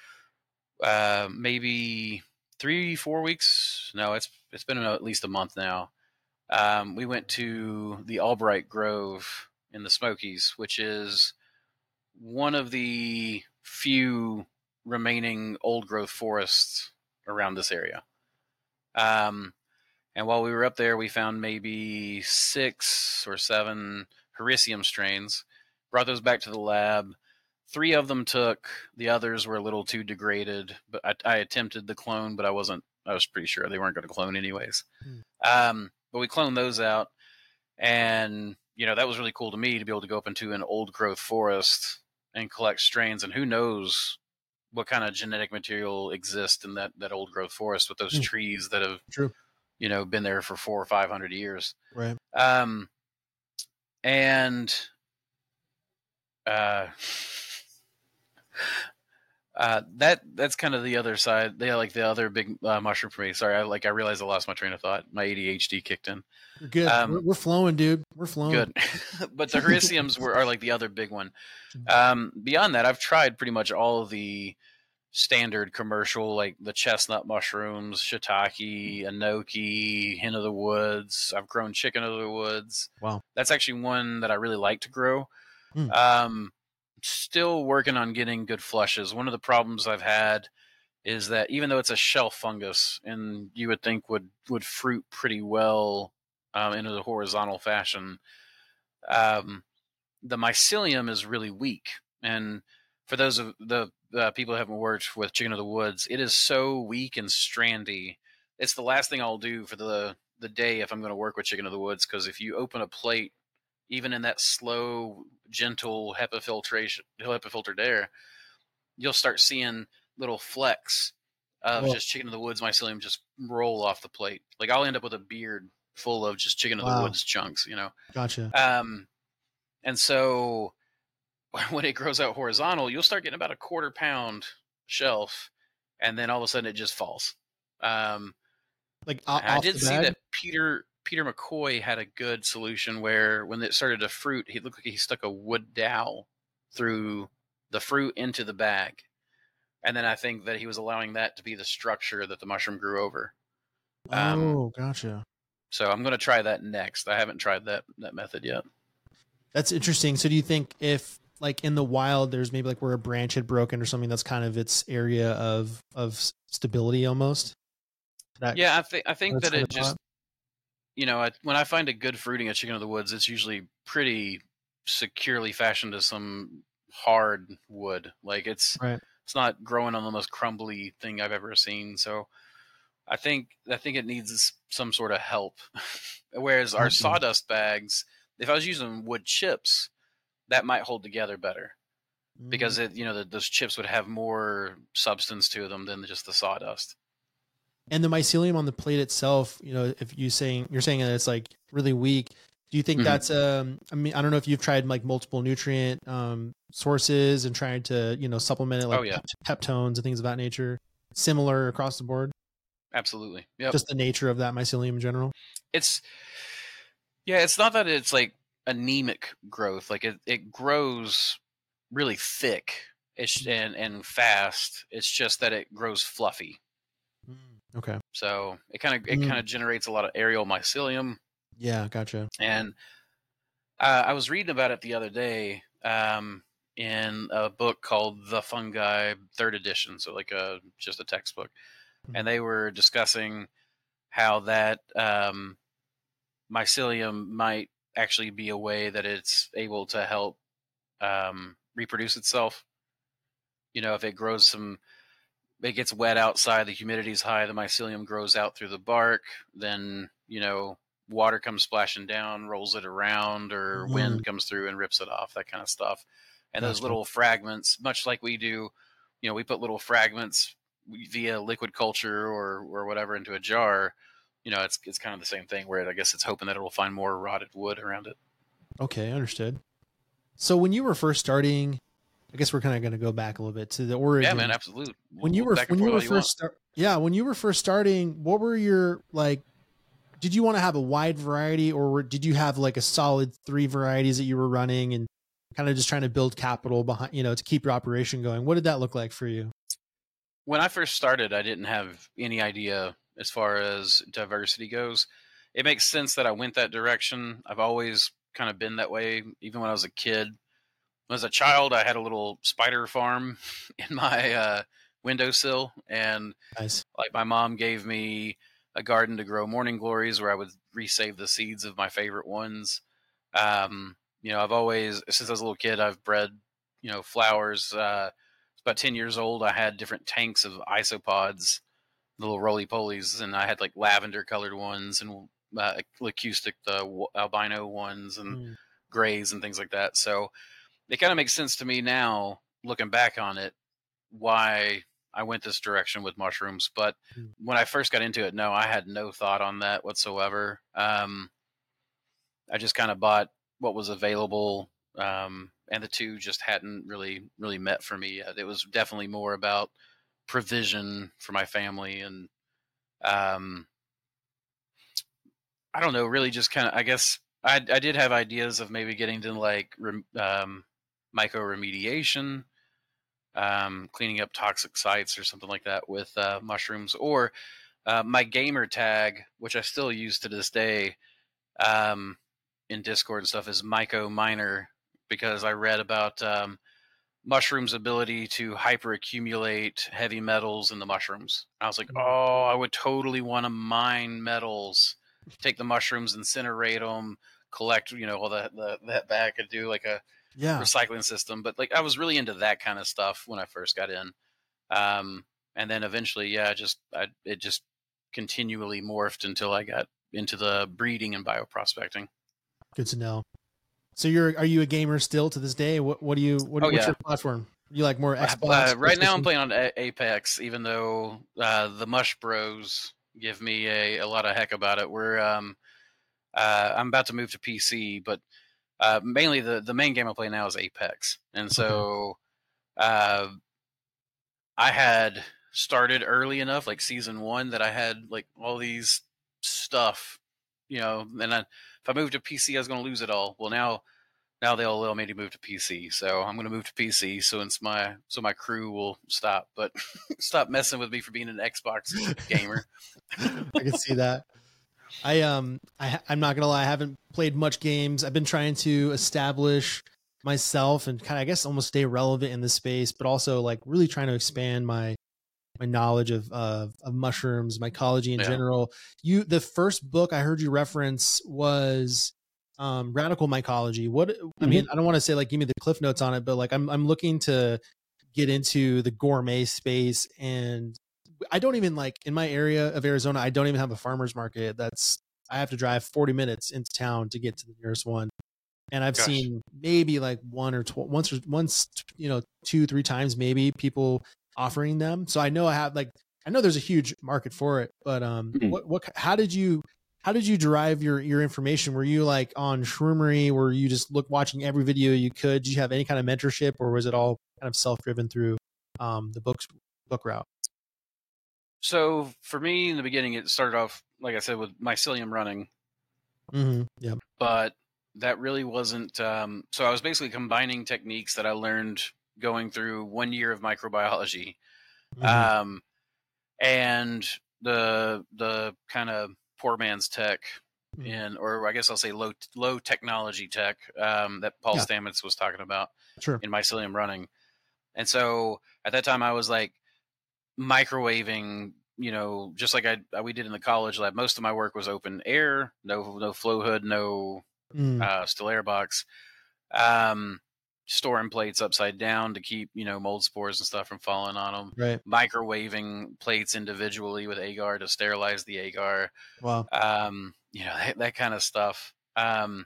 maybe 3-4 weeks. No, it's been at least a month now. We went to the Albright Grove in the Smokies, which is one of the few remaining old growth forests around this area. And while we were up there, we found maybe 6 or 7 hericium strains, brought those back to the lab. 3 of them took, the others were a little too degraded, but I attempted the clone, but I was pretty sure they weren't going to clone anyways. But we cloned those out, and, you know, that was really cool to me to be able to go up into an old growth forest and collect strains, and who knows what kind of genetic material exists in that old growth forest with those trees that have, you know, been there for 400 or 500 years. Right. And that's kind of the other side. They like the other big mushroom for me. Sorry, I realized I lost my train of thought. My ADHD kicked in. You're good. We're flowing, dude. We're flowing. Good. But the hericiums are like the other big one. Beyond that, I've tried pretty much all of the standard commercial, like the chestnut mushrooms, shiitake, enoki, hen of the woods. I've grown chicken of the woods. Wow. That's actually one that I really like to grow. Mm. Still working on getting good flushes. One of the problems I've had is that even though it's a shelf fungus and you would think would fruit pretty well into the horizontal fashion, the mycelium is really weak. And for those of the people who haven't worked with chicken of the woods, it is so weak and strandy. It's the last thing I'll do for the day if I'm going to work with chicken of the woods, because if you open a plate, even in that slow, gentle HEPA filtered air, you'll start seeing little flecks of just chicken of the woods mycelium just roll off the plate. Like I'll end up with a beard full of just chicken of the woods chunks, you know? Gotcha. And so when it grows out horizontal, you'll start getting about a 1/4 pound shelf, and then all of a sudden it just falls. I did see that Peter McCoy had a good solution where when it started to fruit, he looked like he stuck a wood dowel through the fruit into the bag. And then I think that he was allowing that to be the structure that the mushroom grew over. Gotcha. So I'm going to try that next. I haven't tried that method yet. That's interesting. So do you think if like in the wild, there's maybe like where a branch had broken or something, that's kind of its area of stability almost? Yeah, I think that it just, you know, when I find a good fruiting of chicken of the woods, it's usually pretty securely fashioned to some hard wood. Like it's not growing on the most crumbly thing I've ever seen. So I think it needs some sort of help. Whereas our sawdust bags, if I was using wood chips, that might hold together better because those chips would have more substance to them than just the sawdust. And the mycelium on the plate itself, you know, if you're saying that it's like really weak, do you think that's I mean, I don't know if you've tried like multiple nutrient sources and trying to, you know, supplement it like peptones and things of that nature, similar across the board? Absolutely. Yeah. Just the nature of that mycelium in general. It's not that it's like anemic growth. Like it grows really thick and fast. It's just that it grows fluffy. Okay. So it kind of generates a lot of aerial mycelium. Yeah, gotcha. And I was reading about it the other day in a book called The Fungi, 3rd edition, so like just a textbook. And they were discussing how that mycelium might actually be a way that it's able to help reproduce itself. You know, if it grows it gets wet outside, the humidity's high, the mycelium grows out through the bark, then, you know, water comes splashing down, rolls it around, or wind comes through and rips it off, that kind of stuff. And those little fragments, much like we do, you know, we put little fragments via liquid culture or whatever into a jar. You know, it's kind of the same thing where I guess it's hoping that it will find more rotted wood around it. Okay, understood. So when you were first starting, I guess we're kind of going to go back a little bit to the origin. Yeah, man, absolutely. When you were first starting, what were your like? Did you want to have a wide variety, or did you have like a solid 3 varieties that you were running and kind of just trying to build capital behind, you know, to keep your operation going? What did that look like for you? When I first started, I didn't have any idea as far as diversity goes. It makes sense that I went that direction. I've always kind of been that way, even when I was a kid. As a child, I had a little spider farm in my windowsill, and like my mom gave me a garden to grow morning glories where I would resave the seeds of my favorite ones. You know, I've always, since I was a little kid, I've bred, you know, flowers. About 10 years old, I had different tanks of isopods, little roly-polies, and I had like lavender colored ones and leucistic, the albino ones, and grays and things like that. So it kind of makes sense to me now, looking back on it, why I went this direction with mushrooms. But when I first got into it, no, I had no thought on that whatsoever. I just kind of bought what was available, and the two just hadn't really met for me yet. It was definitely more about provision for my family, and I don't know, really just kind of, I guess I did have ideas of maybe getting to like mycoremediation, cleaning up toxic sites or something like that with mushrooms. Or my gamer tag, which I still use to this day um, in Discord and stuff, is Myco Miner, because I read about mushrooms' ability to hyperaccumulate heavy metals in the mushrooms. I was like, oh, I would totally want to mine metals, take the mushrooms, incinerate them, collect, all that back, and do like a Yeah. recycling system. But like, I was really into that kind of stuff when I first got in. And then eventually, yeah, it just continually morphed until I got into the breeding and bioprospecting. Good to know. So are you a gamer still to this day? What's your platform? You like more Xbox? Right now I'm playing on Apex, even though the Mush Bros give me a lot of heck about it. I'm about to move to PC, but mainly the main game I play now is Apex. And so I had started early enough, like season 1, that I had like all these stuff, and if I moved to PC, I was going to lose it all. Well, now they'll allow me to move to PC, so I'm going to move to PC. So my crew will stop messing with me for being an Xbox gamer. I can see that. I'm not gonna lie, I haven't played much games. I've been trying to establish myself and kind of, I guess, almost stay relevant in the space, but also like really trying to expand my knowledge of mushrooms, mycology in general. The first book I heard you reference was Radical Mycology. I mean, I don't want to say like give me the cliff notes on it, but like I'm looking to get into the gourmet space, and I don't even, like, in my area of Arizona, I don't even have a farmer's market. I have to drive 40 minutes into town to get to the nearest one. And I've seen maybe like once, 2-3 times maybe people offering them. So I know there's a huge market for it, but how did you derive your information? Were you like on Shroomery? Were you just watching every video you could? Did you have any kind of mentorship, or was it all kind of self-driven through the book route? So for me in the beginning, it started off, like I said, with mycelium running. Yeah. But that really wasn't, so I was basically combining techniques that I learned going through 1 year of microbiology. And the kind of poor man's tech or I guess I'll say low technology tech that Paul Stamets was talking about in mycelium running. And so at that time I was like microwaving, just like we did in the college lab. Most of my work was open air, no flow hood, no still air box, storing plates upside down to keep, mold spores and stuff from falling on them. Right. Microwaving plates individually with agar to sterilize the agar. Wow. That kind of stuff. I'm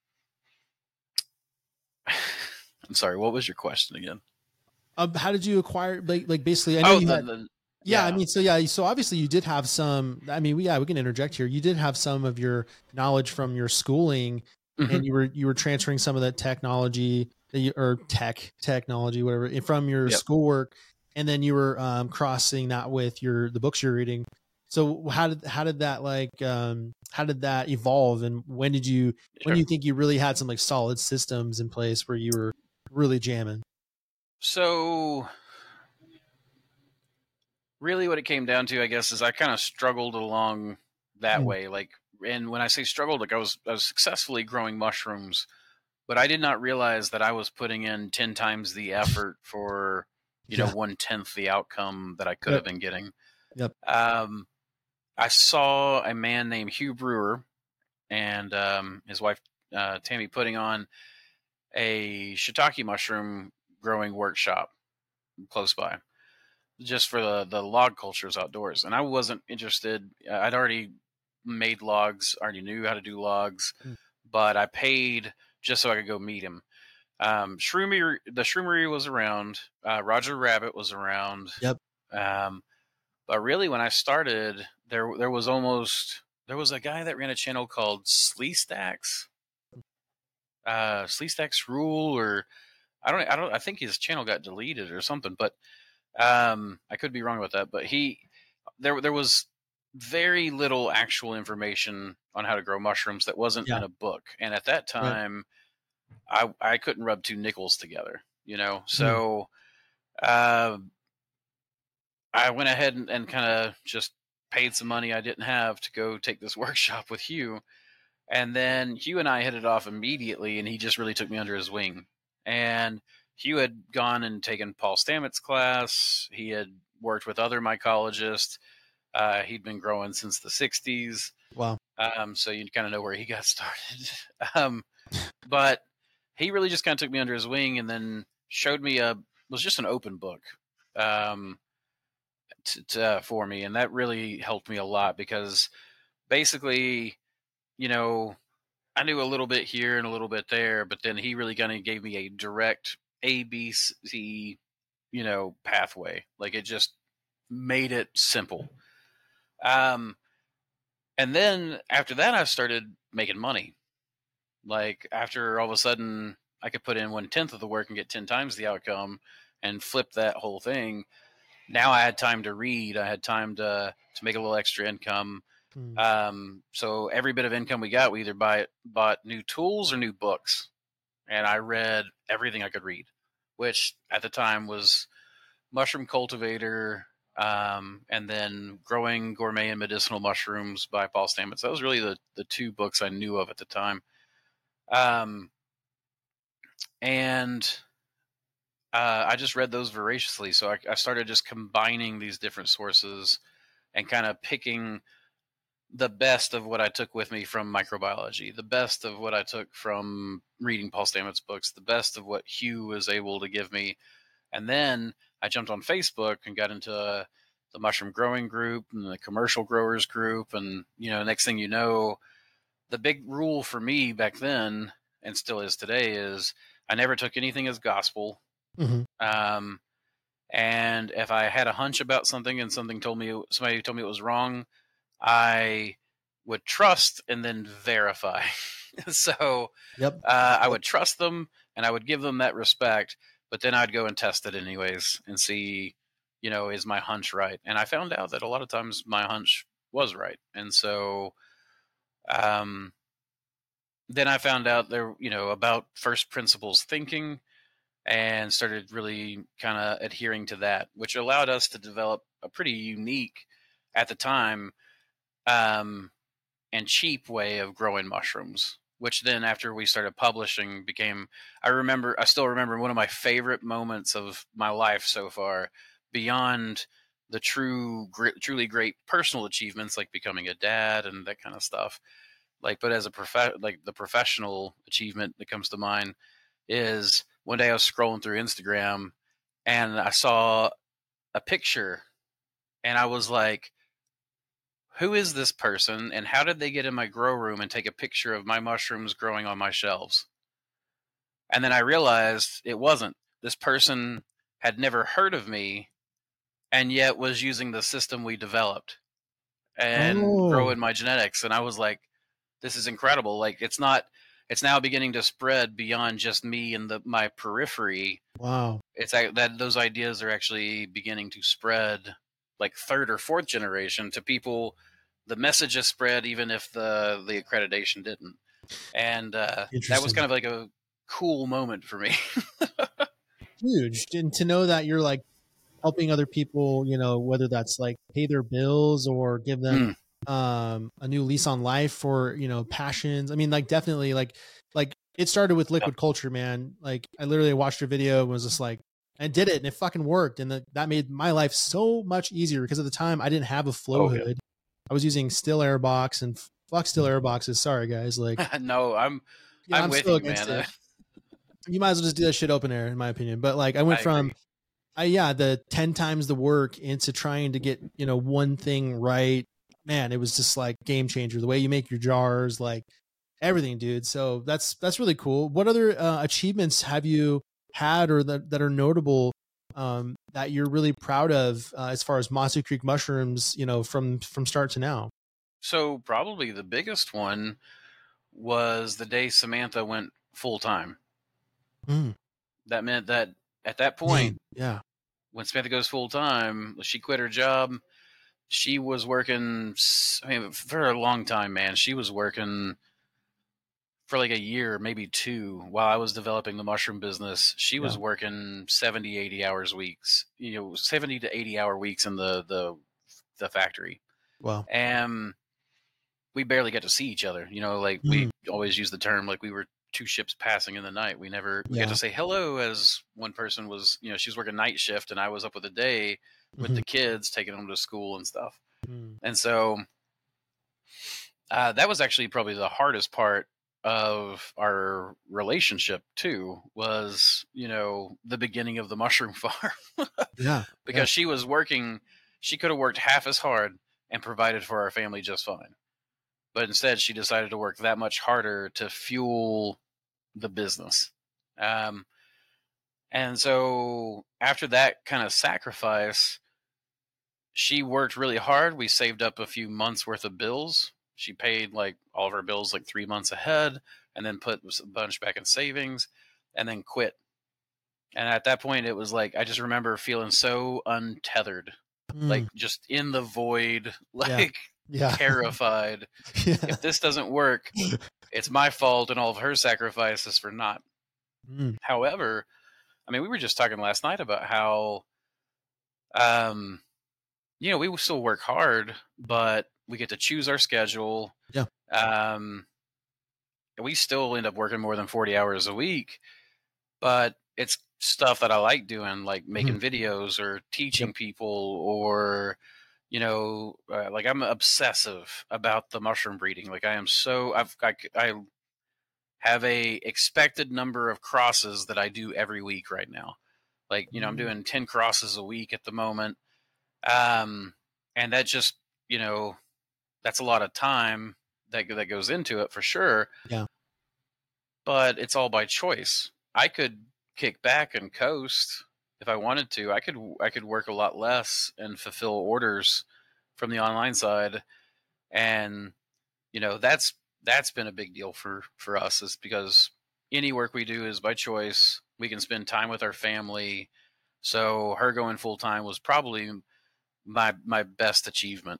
sorry, what was your question again? How did you acquire, like basically, I know you had, I mean, so obviously you did have some, I mean, we can interject here. You did have some of your knowledge from your schooling, and you were transferring some of that technology or technology, whatever, from your schoolwork. And then you were crossing that with the books you're reading. So how did that evolve? And when do you think you really had some like solid systems in place where you were really jamming? So really what it came down to, I guess, is I kind of struggled along that way. Like, and when I say struggled, like I was successfully growing mushrooms, but I did not realize that I was putting in 10 times the effort for, 1/10 the outcome that I could have been getting. Yep. I saw a man named Hugh Brewer and his wife, Tammy, putting on a shiitake mushroom growing workshop close by, just for the log cultures outdoors. And I wasn't interested. I'd already made logs, already knew how to do logs, but I paid just so I could go meet him. The Shroomery was around. Roger Rabbit was around. Yep. But really, when I started, there was a guy that ran a channel called Sleestacks. Sleestacks Rule, or I think his channel got deleted or something, but I could be wrong about that. But there was very little actual information on how to grow mushrooms that wasn't in a book. And at that time, I couldn't rub two nickels together, so Uh, I went ahead and kind of just paid some money I didn't have to go take this workshop with Hugh. And then Hugh and I hit it off immediately, and he just really took me under his wing. And Hugh had gone and taken Paul Stamets' class. He had worked with other mycologists. He'd been growing since the 60s. Wow. So you kind of know where he got started. But he really just kind of took me under his wing and then showed me was just an open book for me. And that really helped me a lot because basically, you know, I knew a little bit here and a little bit there, but then he really kind of gave me a direct ABC, pathway. Like it just made it simple. And then after that, I started making money. Like after all of a sudden I could put in 1/10 of the work and get 10 times the outcome and flip that whole thing. Now I had time to read. I had time to make a little extra income. So every bit of income we got, we either bought new tools or new books. And I read everything I could read, which at the time was Mushroom Cultivator, and then Growing Gourmet and Medicinal Mushrooms by Paul Stamets. That was really the two books I knew of at the time. And I just read those voraciously. So I started just combining these different sources and kind of picking the best of what I took with me from microbiology, the best of what I took from reading Paul Stamets' books, the best of what Hugh was able to give me. And then I jumped on Facebook and got into the mushroom growing group and the commercial growers group. And, next thing you know, the big rule for me back then, and still is today, is I never took anything as gospel. Mm-hmm. And if I had a hunch about something and somebody told me it was wrong, I would trust and then verify. So Yep. I would trust them and I would give them that respect, but then I'd go and test it anyways and see, is my hunch right? And I found out that a lot of times my hunch was right. And so then I found out there, about first principles thinking and started really kind of adhering to that, which allowed us to develop a pretty unique, at the time, and cheap way of growing mushrooms, which then after we started publishing became, I still remember one of my favorite moments of my life so far, beyond the truly great personal achievements like becoming a dad and that kind of stuff. But as the professional achievement that comes to mind is one day I was scrolling through Instagram and I saw a picture and I was like, who is this person and how did they get in my grow room and take a picture of my mushrooms growing on my shelves? And then I realized it wasn't. This person had never heard of me and yet was using the system we developed and growing my genetics. And I was like, this is incredible. Like it's now beginning to spread beyond just me and my periphery. Wow. It's that those ideas are actually beginning to spread like third or fourth generation to people. The message has spread even if the accreditation didn't. And that was kind of like a cool moment for me. Huge. And to know that you're like helping other people, whether that's like pay their bills or give them a new lease on life for, passions. I mean, like definitely like it started with liquid culture, man. Like I literally watched your video and was just like, I did it and it fucking worked. And that made my life so much easier because at the time I didn't have a flow hood. I was using still air box and fuck still air boxes. Sorry guys. Like, no, I'm with you, man. You might as well just do that shit open air in my opinion. But like I went from the 10 times the work into trying to get, one thing right. Man, it was just like game changer. The way you make your jars, like everything, dude. So that's really cool. What other achievements have you had or that are notable that you're really proud of as far as Mossy Creek mushrooms, from start to now? So probably the biggest one was the day Samantha went full time. That meant that at that point, when Samantha goes full time, she quit her job. She was working, for a long time, man. She was working for like a year, maybe 2, while I was developing the mushroom business, she was Yeah. working 70, 80 hours weeks, 70 to 80 hour weeks in the factory. Wow. And we barely get to see each other. Like Mm. we always use the term like we were two ships passing in the night. We got Yeah. to say hello as one person was, she was working night shift and I was up with the day with Mhm. the kids, taking them to school and stuff. Mm. And so that was actually probably the hardest part of our relationship too, was, the beginning of the mushroom farm. Yeah. Yeah. Because she could have worked half as hard and provided for our family just fine. But instead, she decided to work that much harder to fuel the business. Um, and so after that kind of sacrifice, she worked really hard. We saved up a few months worth of bills. She paid like all of her bills like 3 months ahead, and then put a bunch back in savings, and then quit. And at that point, it was like, I just remember feeling so untethered, like Mm. just in the void, Yeah. like Yeah. terrified. Yeah. If this doesn't work, it's my fault and all of her sacrifices for not. Mm. However, I mean, we were just talking last night about how, um, we still work hard, but we get to choose our schedule. Yeah. Um, we still end up working more than 40 hours a week, but it's stuff that I like doing, like Mhm. making videos or Yep. teaching people, or like I'm obsessive about the mushroom breeding. Like I am so I have a expected number of crosses that I do every week right now. Like, I'm Mm. doing 10 crosses a week at the moment. Um, and that just, that's a lot of time that goes into it for sure, Yeah. but it's all by choice. I could kick back and coast if I wanted to. I could work a lot less and fulfill orders from the online side. And, that's been a big deal for us, is because any work we do is by choice. We can spend time with our family. So her going full time was probably my best achievement.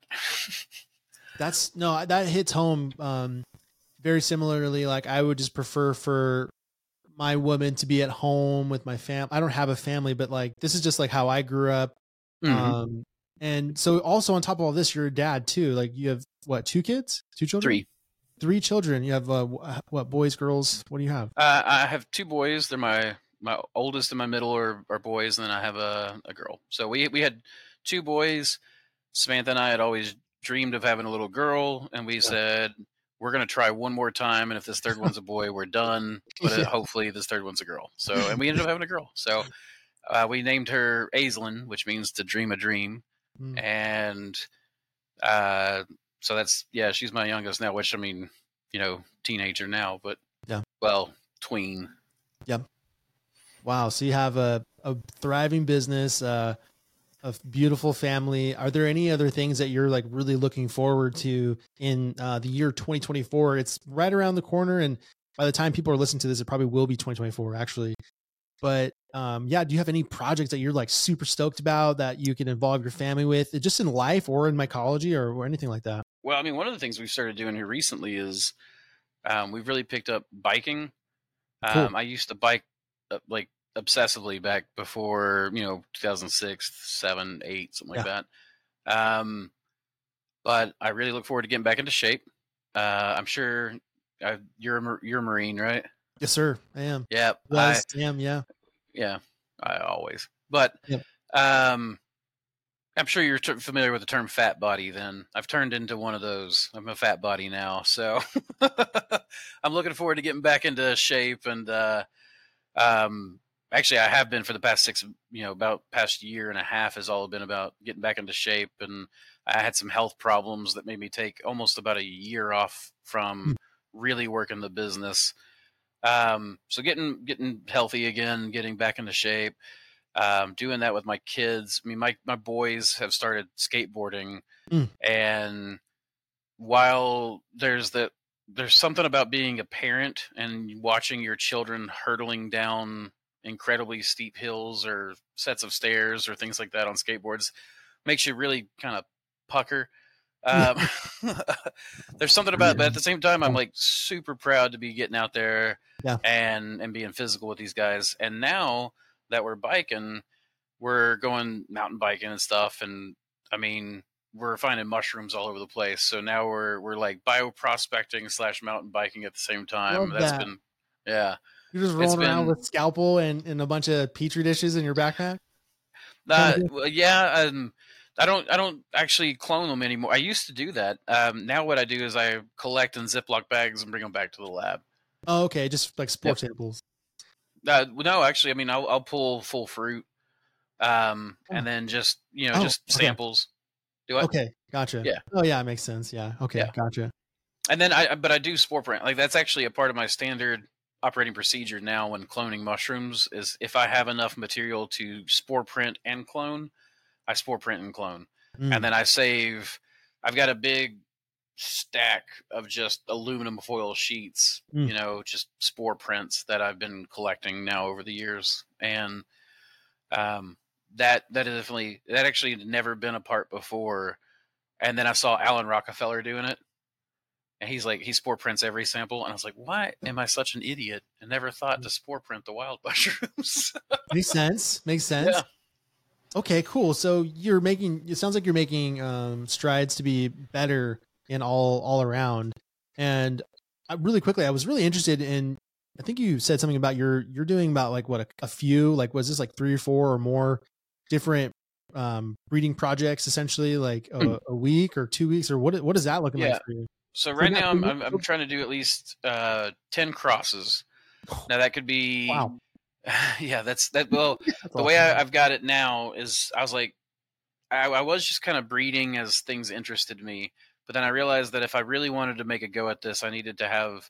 That's no, that hits home. Very similarly, like I would just prefer for my woman to be at home with my fam. I don't have a family, but like this is just like how I grew up. Hmm. Um, and so also on top of all this, you're a dad too. Like you have what, 2 kids, 2 children, 3. 3 children. You have what, boys, girls? What do you have? I have 2 boys. They're my oldest and my middle are boys, and then I have a girl. So we had 2 boys. Samantha and I had always dreamed of having a little girl, and we said, we're going to try one more time, and if this third one's a boy, we're done. But Yeah. hopefully this third one's a girl. So, and we ended up having a girl. So we named her Aislinn, which means to dream a dream. Mm. And uh, so she's my youngest now, which, I mean, teenager now, but Yeah. well, tween. Yeah. Wow. So you have a thriving business, a beautiful family. Are there any other things that you're like really looking forward to in the year 2024? It's right around the corner, and by the time people are listening to this, it probably will be 2024 actually. But yeah, do you have any projects that you're like super stoked about that you can involve your family with, just in life or in mycology or anything like that? Well, I mean, one of the things we've started doing here recently is we've really picked up biking. Cool. I used to bike like obsessively back before, 2006, 7, 8, something like Yeah. that. But I really look forward to getting back into shape. I'm sure you're a Marine, right? Yes, sir. I am. Yeah, Am. Yeah. yeah, I always. But Yep. um, I'm sure you're familiar with the term fat body. Then I've turned into one of those. I'm a fat body now, so I'm looking forward to getting back into shape. And um, actually, I have been for the past about past year and a half has all been about getting back into shape. And I had some health problems that made me take almost about a year off from Mm. really working the business. So getting healthy again, getting back into shape, doing that with my kids. I mean, my boys have started skateboarding, Mm. and while there's something about being a parent and watching your children hurtling down incredibly steep hills or sets of stairs or things like that on skateboards makes you really kind of pucker. Um, there's something about it, but at the same time, I'm like super proud to be getting out there Yeah. and being physical with these guys. And now that we're biking, we're going mountain biking and stuff. And I mean, we're finding mushrooms all over the place. So now we're like bioprospecting / mountain biking at the same time. Love That's that. been, yeah. You're just It's rolling around been, with scalpel and a bunch of petri dishes in your backpack. well, yeah. I don't actually clone them anymore. I used to do that. Now what I do is I collect in Ziploc bags and bring them back to the lab. Oh, okay, just like sport samples. No, actually, I mean, I'll pull full fruit, and then just just samples. Do what? Okay, gotcha. Yeah. Oh yeah, it makes sense. Yeah. Okay, Yeah. gotcha. And then I do spore print. Like that's actually a part of my standard operating procedure now when cloning mushrooms is if I have enough material to spore print and clone, I spore print and clone. And then I've got a big stack of just aluminum foil sheets, just spore prints that I've been collecting now over the years. And that actually had never been a part before. And then I saw Alan Rockefeller doing it. And he's like, he spore prints every sample. And I was like, why am I such an idiot and never thought to spore print the wild mushrooms? Makes sense. Yeah. Okay, cool. So it sounds like you're making strides to be better in all around. And really quickly, I was really interested in, I think you said something about you're doing about like what a few, like was this like 3 or 4 or more different breeding projects essentially, like a week or 2 weeks, or what is that looking like for you? So right now I'm trying to do at least 10 crosses. Now that could be, wow. Yeah, that's that. Well, That's the awesome. way I've got it now is I was like, I was just kind of breeding as things interested me. But then I realized that if I really wanted to make a go at this, I needed to have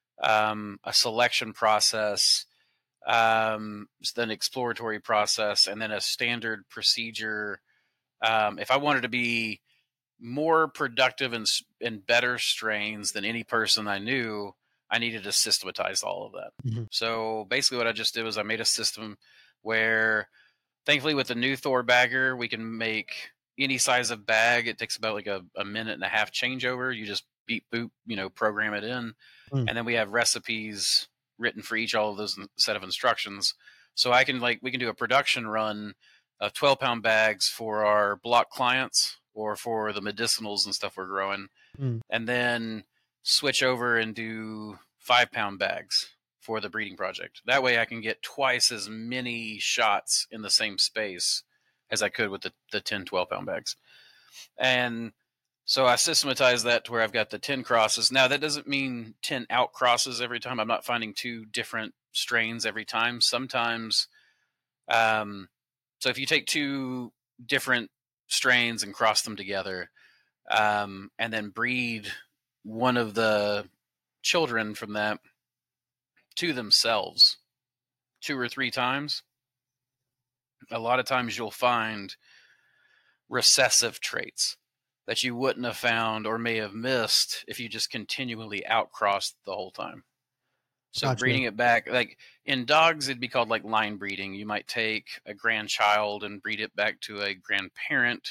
a selection process, then exploratory process, and then a standard procedure. If I wanted to be more productive and better strains than any person I knew, I needed to systematize all of that. Mm-hmm. So basically what I just did was I made a system where thankfully with the new Thor bagger, we can make any size of bag. It takes about like a minute and a half changeover. You just beep, boop, program it in. And then we have recipes written for all of those set of instructions. So we can do a production run of 12-pound bags for our block clients or for the medicinals and stuff we're growing. And then switch over and do 5-pound bags for the breeding project. That way I can get twice as many shots in the same space as I could with the 10, 12-pound bags. And so I systematized that to where I've got the 10 crosses. Now that doesn't mean 10 out crosses every time. I'm not finding 2 different strains every time. Sometimes, so if you take 2 different strains and cross them together, and then breed one of the children from that to themselves 2 or 3 times, a lot of times you'll find recessive traits that you wouldn't have found or may have missed if you just continually outcrossed the whole time. So Gotcha. breeding it back, like in dogs, it'd be called like line breeding. You might take a grandchild and breed it back to a grandparent,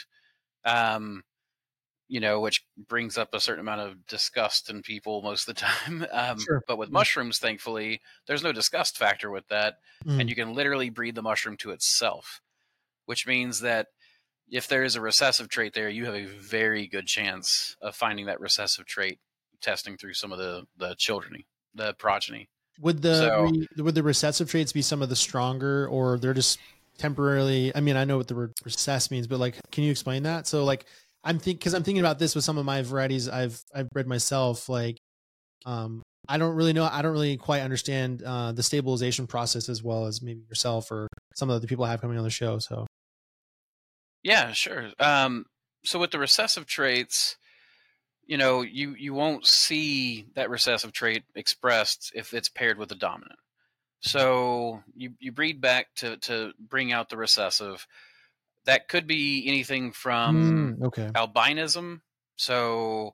which brings up a certain amount of disgust in people most of the time. Sure. But with mushrooms, thankfully, there's no disgust factor with that. And you can literally breed the mushroom to itself, which means that if there is a recessive trait there, you have a very good chance of finding that recessive trait testing through some of the children, the progeny. Would the recessive traits be some of the stronger, or they're just temporarily? I mean, I know what the recess means, but like, can you explain that? So like, I'm thinking about this with some of my varieties I've bred myself. Like, I don't really know. I don't really quite understand the stabilization process as well as maybe yourself or some of the people I have coming on the show. So. Yeah, sure. So with the recessive traits, you won't see that recessive trait expressed if it's paired with a dominant. So you breed back to bring out the recessive. That could be anything from albinism. So,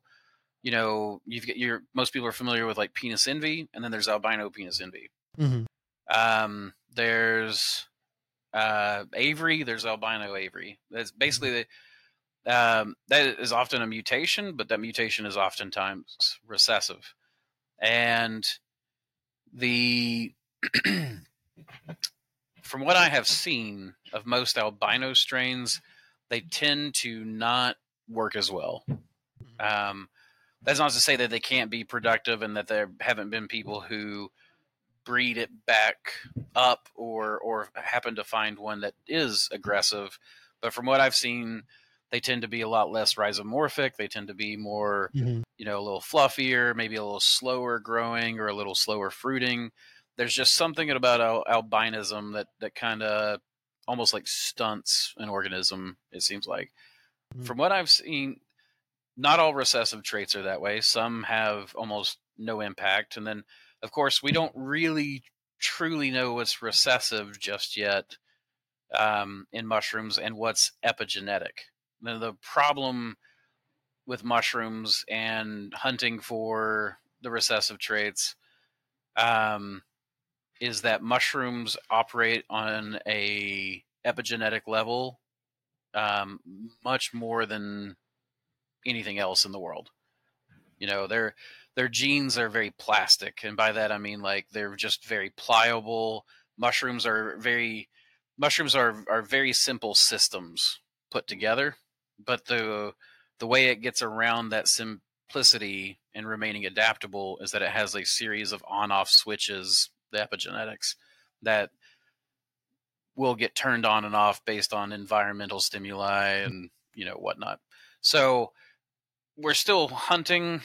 most people are familiar with like penis envy, and then there's albino penis envy. There's Avery, there's albino Avery. That's basically that is often a mutation, but that mutation is oftentimes recessive. And the from what I have seen of most albino strains, they tend to not work as well. That's not to say that they can't be productive and that there haven't been people who breed it back up or happen to find one that is aggressive. But from what I've seen, they tend to be a lot less rhizomorphic. They tend to be more, a little fluffier, maybe a little slower growing or a little slower fruiting. There's just something about albinism that kind of almost like stunts an organism, it seems like. From what I've seen, not all recessive traits are that way. Some have almost no impact. And then, of course, we don't really truly know what's recessive just yet in mushrooms and what's epigenetic. Now, the problem with mushrooms and hunting for the recessive traits is that mushrooms operate on a epigenetic level much more than anything else in the world. Their genes are very plastic, and by that I mean like they're just very pliable. Mushrooms are very simple systems put together, but the way it gets around that simplicity and remaining adaptable is that it has a series of on-off switches, the epigenetics, that will get turned on and off based on environmental stimuli and whatnot. So we're still hunting.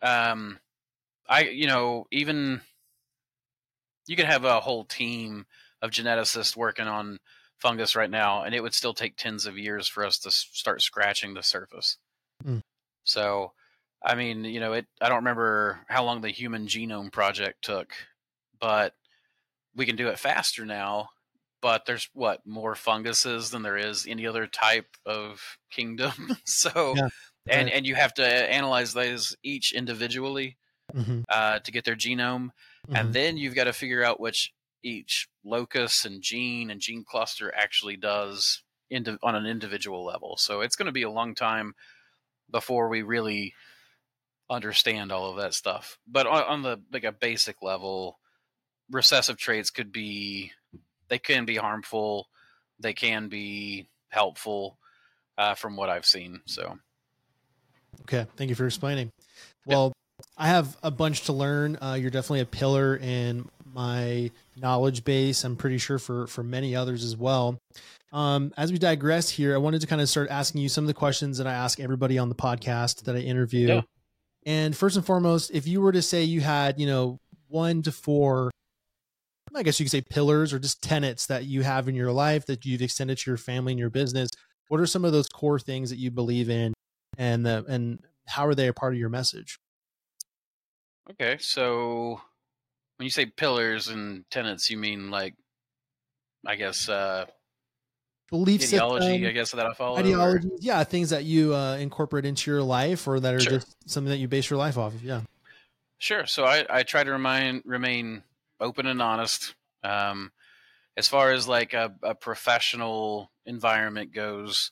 Even you could have a whole team of geneticists working on fungus right now, and it would still take tens of years for us to start scratching the surface. So, I mean, I don't remember how long the Human Genome Project took, but we can do it faster now. But there's more funguses than there is any other type of kingdom. So, yeah. And you have to analyze those each individually to get their genome. And then you've got to figure out which each locus and gene cluster actually does on an individual level. So it's going to be a long time before we really understand all of that stuff. But on the a basic level, recessive traits can be harmful. They can be helpful from what I've seen. So. Okay. Thank you for explaining. Well, I have a bunch to learn. You're definitely a pillar in my knowledge base. I'm pretty sure for many others as well. As we digress here, I wanted to kind of start asking you some of the questions that I ask everybody on the podcast that I interview. Yeah. And first and foremost, if you were to say you had, 1 to 4, I guess you could say pillars or just tenets that you have in your life that you've extended to your family and your business, what are some of those core things that you believe in, and how are they a part of your message? Okay, so when you say pillars and tenets, you mean like, I guess, belief ideology, system, I guess, that I follow? Ideology, yeah, things that you incorporate into your life or that are just something that you base your life off of, yeah. Sure, so I try to remain open and honest. As far as like a professional environment goes,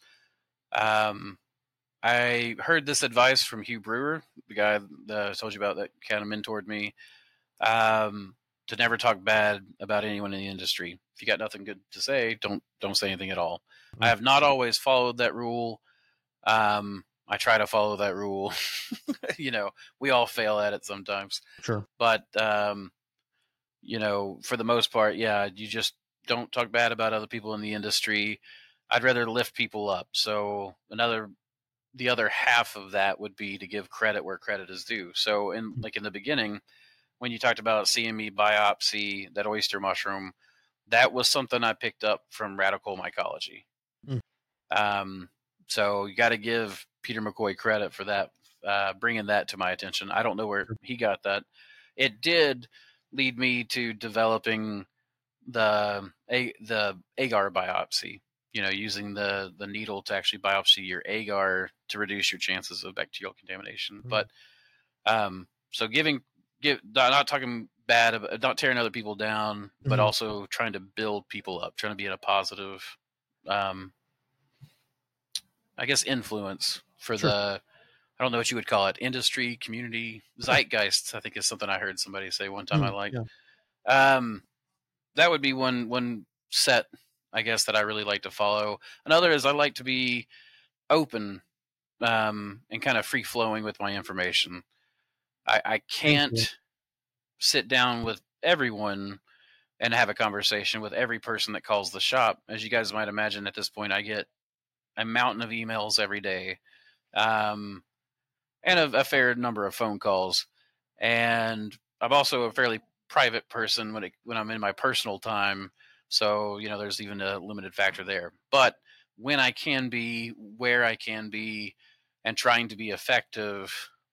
I heard this advice from Hugh Brewer, the guy that I told you about that kind of mentored me, to never talk bad about anyone in the industry. If you got nothing good to say, don't say anything at all. I have not always followed that rule. I try to follow that rule. We all fail at it sometimes. Sure. But, for the most part, yeah, you just don't talk bad about other people in the industry. I'd rather lift people up. So the other half of that would be to give credit where credit is due. So in the beginning, when you talked about seeing me biopsy that oyster mushroom, that was something I picked up from radical mycology. So you got to give Peter McCoy credit for that, bringing that to my attention. I don't know where he got that. It did lead me to developing the agar biopsy, using the needle to actually biopsy your agar to reduce your chances of bacterial contamination. But so not talking bad about, not tearing other people down, but also trying to build people up, trying to be in a positive I guess, influence for Sure. I don't know what you would call it, industry, community, Yeah. zeitgeist, I think is something I heard somebody say one time I liked. Yeah. Um, that would be one set, I guess, that I really like to follow. Another is I like to be open, and kind of free flowing with my information. I Thank you. can't sit down with everyone and have a conversation with every person that calls the shop. As you guys might imagine, at this point, I get a mountain of emails every day, um, and a fair number of phone calls. And I'm also a fairly private person when I'm in my personal time. So there's even a limited factor there. But when I can be, where I can be, and trying to be effective,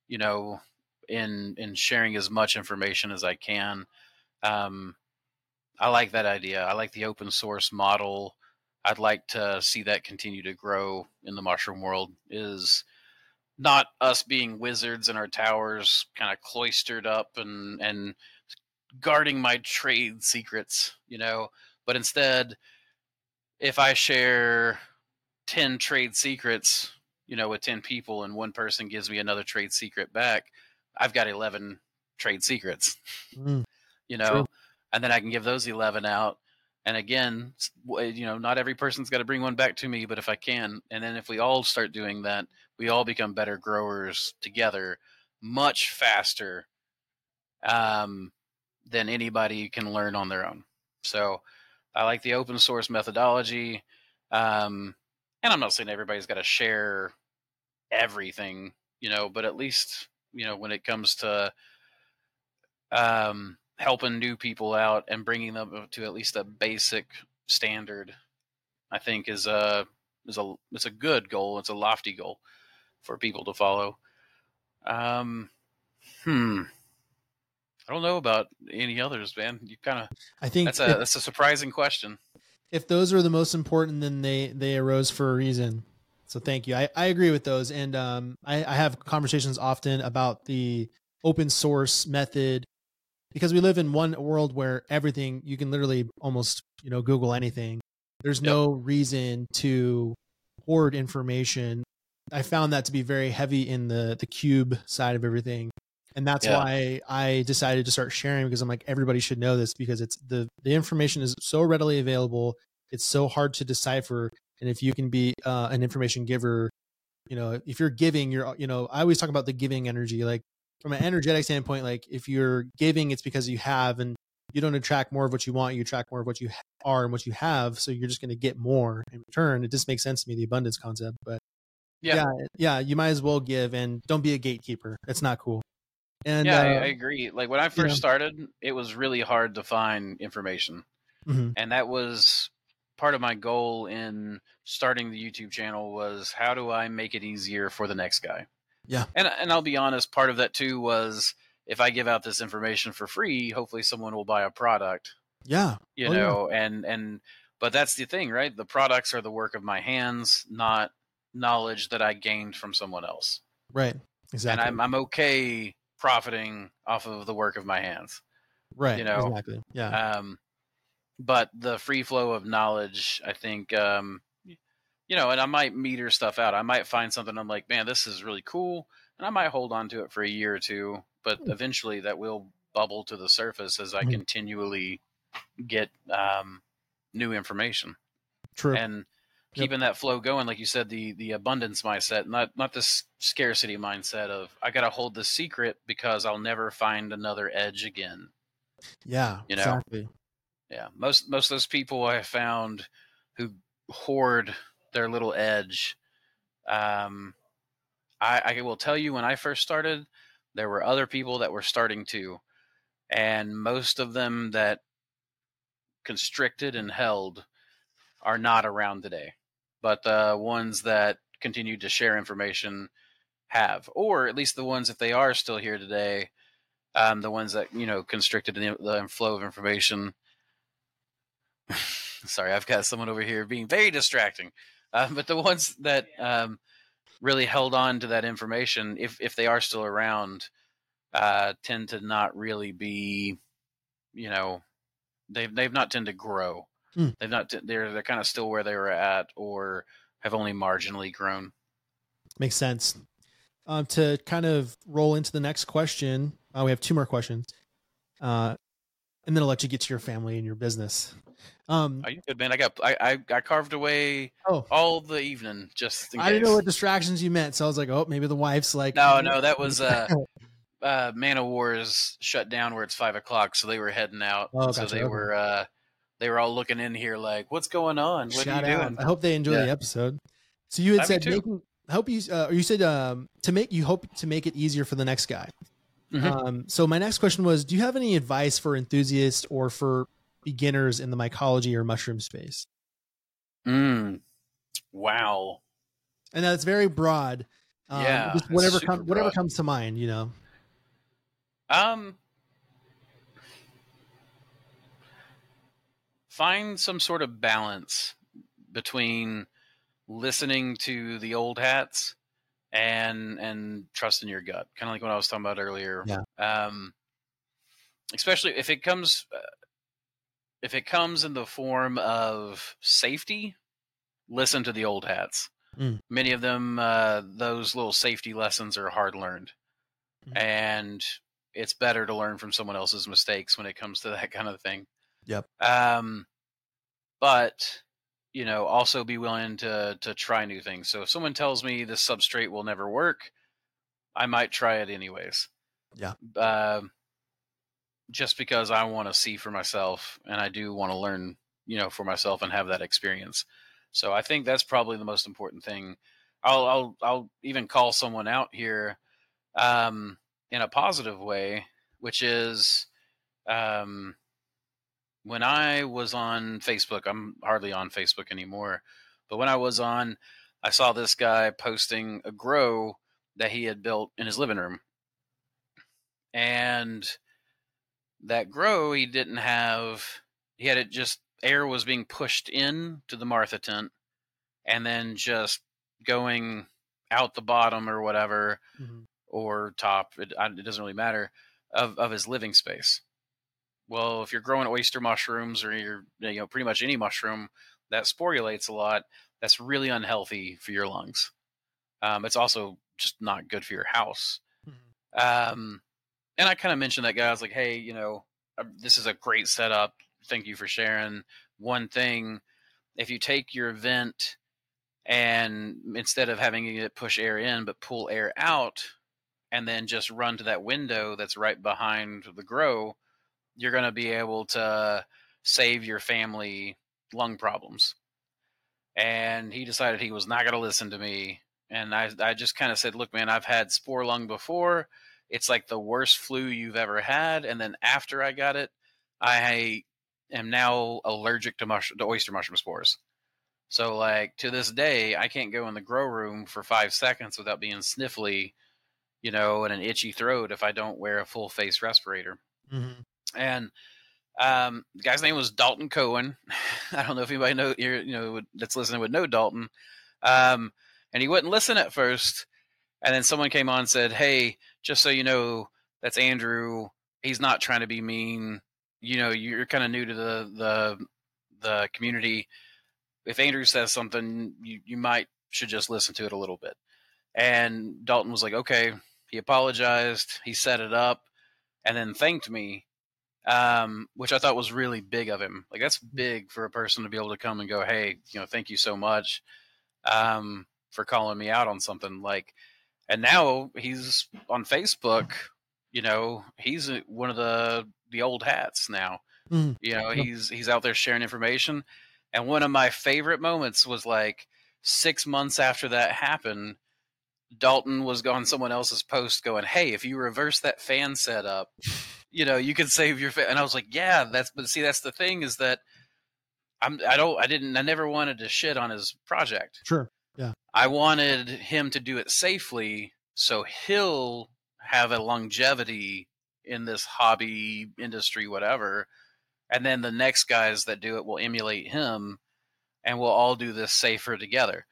in sharing as much information as I can. Um, I like that idea. I like the open source model. I'd like to see that continue to grow in the mushroom world. Is not us being wizards in our towers, kind of cloistered up and guarding my trade secrets, but instead, if I share 10 trade secrets, with 10 people, and one person gives me another trade secret back, I've got 11 trade secrets, Mm, you true. know, and then I can give those 11 out. And again, not every person's got to bring one back to me, but if I can, and then if we all start doing that, we all become better growers together, much faster, um, than anybody can learn on their own. So I like the open source methodology. Um, and I'm not saying everybody's got to share everything, but at least, when it comes to helping new people out and bringing them up to at least a basic standard, I think it's a good goal. It's a lofty goal for people to follow. Um, hmm. I don't know about any others, man. You kind of I think that's a surprising question. if those are the most important, then they arose for a reason. So thank you. I agree with those. And I have conversations often about the open source method because we live in one world where everything you can literally almost, Google anything. There's Yep. no reason to hoard information. I found that to be very heavy in the cube side of everything. And that's Yeah. why I decided to start sharing, because I'm like, everybody should know this, because it's the information is so readily available. It's so hard to decipher. And if you can be an information giver, if you're giving, I always talk about the giving energy, like from an energetic standpoint, like if you're giving, it's because you have, and you don't attract more of what you want, you attract more of what you are and what you have. So you're just going to get more in return. It just makes sense to me, the abundance concept. But Yeah. yeah, you might as well give, and don't be a gatekeeper. It's not cool. And Yeah, I agree. Like when I you know, first started, it was really hard to find information. mhm. And that was part of my goal in starting the YouTube channel, was how do I make it easier for the next guy? Yeah, And I'll be honest, part of that too was, if I give out this information for free, hopefully someone will buy a product, yeah, oh yeah, and but that's the thing, right? The products are the work of my hands, not knowledge that I gained from someone else. right, And exactly, I'm okay profiting off of the work of my hands, you right, know. exactly, yeah, Um, but the free flow of knowledge, I think, and I might meter stuff out. I might find something I'm like, man, this is really cool, and I might hold on to it for a year or two, but eventually that will bubble to the surface as I mhm. continually get new information. True, And yep, keeping that flow going, like you said, the abundance mindset, not this scarcity mindset of I gotta hold the secret because I'll never find another edge again. yeah, You know, exactly, yeah. Most of those people I found who hoard their little edge. Um, I will tell you, when I first started, there were other people that were starting too, and most of them that constricted and held are not around today. But the ones that continued to share information have, or at least the ones, if they are still here today, the ones that constricted the flow of information. Sorry, I've got someone over here being very distracting. But the ones that really held on to that information, if they are still around, tend to not really be, you know, they've not tend to grow. mm, They've not. They're kind of still where they were at, or have only marginally grown. Makes sense. To kind of roll into the next question, we have 2 more questions, and then I'll let you get to your family and your business. Are you good, man? I carved away all the evening just in case. I didn't know what distractions you meant, so I was like, oh, maybe the wife's like, no, that was Man of War's shut down where it's 5:00, so they were heading out. Gotcha, so they were all looking in here like, what's going on? What are you doing? I hope they enjoy the episode. So you had said I hope you said you hope to make it easier for the next guy. Mm-hmm. So my next question was, do you have any advice for enthusiasts or for beginners in the mycology or mushroom space? Wow. And that's very broad. Just whatever comes to mind, Find some sort of balance between listening to the old hats and trusting your gut, kind of like what I was talking about earlier. Especially if it comes in the form of safety, listen to the old hats. Many of them, those little safety lessons are hard learned, and it's better to learn from someone else's mistakes when it comes to that kind of thing. Yep. But also be willing to try new things. So if someone tells me this substrate will never work, I might try it anyways. Yeah. Just because I want to see for myself, and I do want to learn, for myself and have that experience. So I think that's probably the most important thing. I'll even call someone out here, in a positive way, which is, when I was on Facebook, I'm hardly on Facebook anymore, but when I was on, I saw this guy posting a grow that he had built in his living room. And that grow, he had it just, air was being pushed in to the Martha tent and then just going out the bottom or whatever, or top, it doesn't really matter, of his living space. Well, if you're growing oyster mushrooms or you're, pretty much any mushroom that sporulates a lot, that's really unhealthy for your lungs. It's also just not good for your house. And I kind of mentioned that guy. I was like, hey, this is a great setup. Thank you for sharing. One thing, if you take your vent and instead of having it push air in, but pull air out and then just run to that window that's right behind the grow, you're going to be able to save your family lung problems. And he decided he was not going to listen to me. And I just kind of said, look, man, I've had spore lung before. It's like the worst flu you've ever had. And then after I got it, I am now allergic to oyster mushroom spores. So like to this day, I can't go in the grow room for 5 seconds without being sniffly, and an itchy throat if I don't wear a full face respirator. And the guy's name was Dalton Cohen. I don't know if anybody that's listening would know Dalton. And he wouldn't listen at first. And then someone came on and said, hey, just so you know, that's Andrew. He's not trying to be mean. You're kind of new to the community. If Andrew says something, you should just listen to it a little bit. And Dalton was like, okay. He apologized. He set it up and then thanked me. Which I thought was really big of him. Like that's big for a person to be able to come and go, hey, thank you so much, for calling me out on something. Like, and now he's on Facebook, he's one of the old hats now, he's out there sharing information. And one of my favorite moments was like 6 months after that happened, Dalton was on someone else's post going, hey, if you reverse that fan setup, you can save your and I was like, yeah, that's the thing is that I never wanted to shit on his project. Sure. Yeah. I wanted him to do it safely so he'll have a longevity in this hobby industry, whatever. And then the next guys that do it will emulate him and we'll all do this safer together.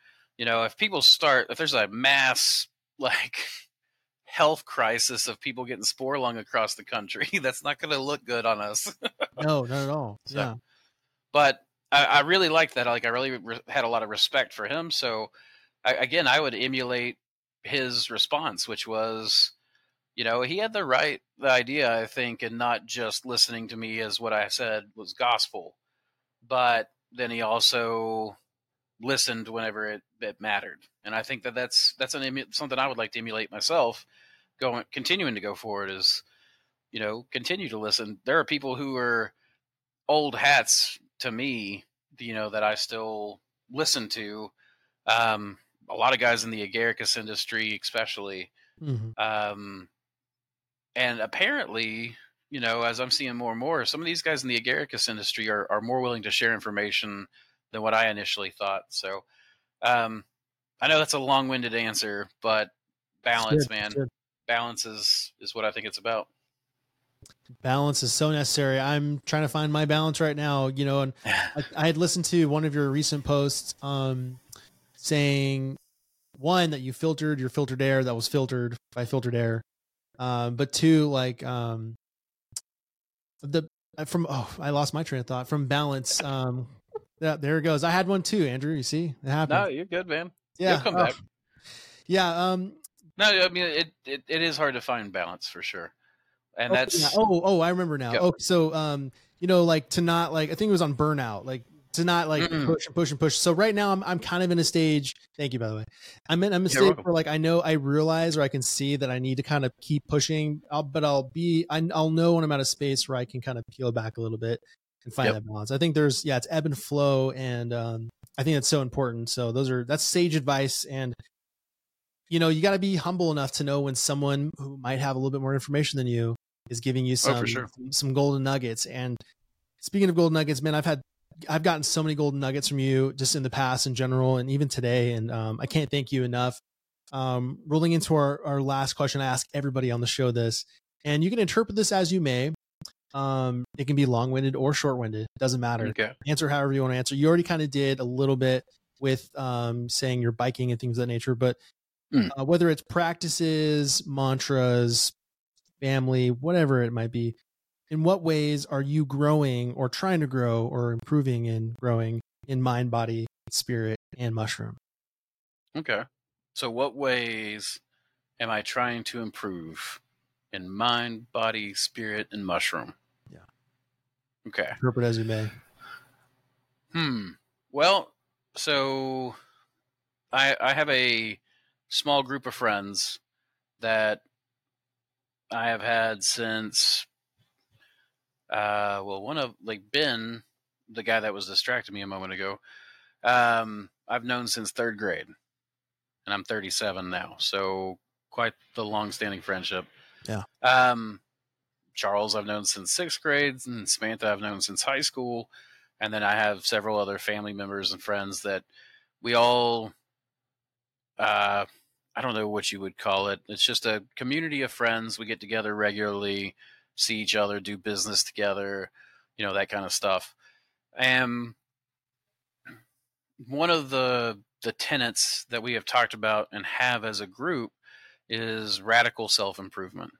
If there's a mass like health crisis of people getting spore lung across the country, that's not going to look good on us. No, not at all. Yeah. But I really liked that. Like I really had a lot of respect for him. So I would emulate his response, which was, he had the idea, I think, and not just listening to me as what I said was gospel, but then he also listened whenever it mattered. And I think that's something I would like to emulate myself, continuing to go forward is, continue to listen. There are people who are old hats to me, that I still listen to. A lot of guys in the agaricus industry, especially. Mhm. And apparently, as I'm seeing more and more, some of these guys in the agaricus industry are more willing to share information than what I initially thought. So, I know that's a long-winded answer, but It's good. balance, It's man, good. balance is what I think it's about. Balance is so necessary. I'm trying to find my balance right now, and I had listened to one of your recent posts, saying one, that you filtered your filtered air that was filtered by filtered air. But two, like, the, I lost my train of thought from balance. Yeah, there it goes. I had one too, Andrew. You see, it happens. No, you're good, man. You'll Yeah. come back. Yeah. No, I mean it is hard to find balance for sure, and Oh, yeah. that's I remember now. yep. Oh, so, like to not, like, I think it was on burnout, like to not like push and push and push. So right now I'm kind of in a stage. Thank you, by the way. I'm in a stage where, like, I realize, or I can see that I need to kind of keep pushing, but I'll know when I'm out of space where I can kind of peel back a little bit and find that balance. I think it's ebb and flow. And, I think that's so important. So that's sage advice. And, you got to be humble enough to know when someone who might have a little bit more information than you is giving you for sure. some golden nuggets. And speaking of golden nuggets, man, I've gotten so many golden nuggets from you just in the past in general, and even today. And I can't thank you enough. Rolling into our last question, I ask everybody on the show this, and you can interpret this as you may. It can be long-winded or short-winded. It doesn't matter. Okay. Answer however you want to answer. You already kind of did a little bit with saying you're biking and things of that nature, but whether it's practices, mantras, family, whatever it might be, in what ways are you growing or trying to grow or improving and growing in mind, body, spirit, and mushroom? Okay. So what ways am I trying to improve in mind, body, spirit, and mushroom? Yeah. Okay. Interpret as you may. Well, so I have a small group of friends that I have had since, one of, like, Ben, the guy that was distracting me a moment ago, I've known since third grade, and I'm 37 now. So quite the long-standing friendship. Yeah. Charles I've known since sixth grade, and Samantha I've known since high school. And then I have several other family members and friends that we all, I don't know what you would call it. It's just a community of friends. We get together regularly, see each other, do business together, that kind of stuff. And one of the tenets that we have talked about and have as a group is radical self-improvement.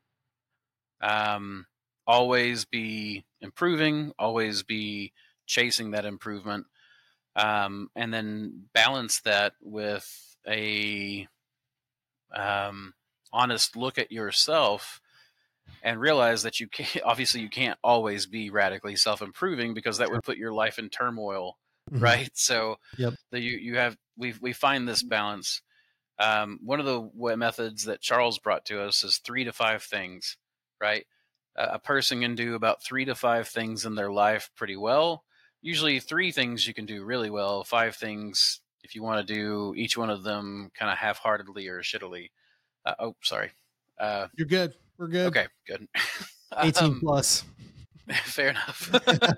Always be improving, always be chasing that improvement, and then balance that with a honest look at yourself and realize that you can't always be radically self-improving, because that would put your life in turmoil, right? So we find this balance. One of the methods that Charles brought to us is 3 to 5 things, right? A person can do about 3 to 5 things in their life pretty well. Usually 3 things you can do really well. 5 things, if you want to do each one of them kind of half-heartedly or shittily. Sorry. You're good. We're good. Okay, good. 18 plus. Fair enough.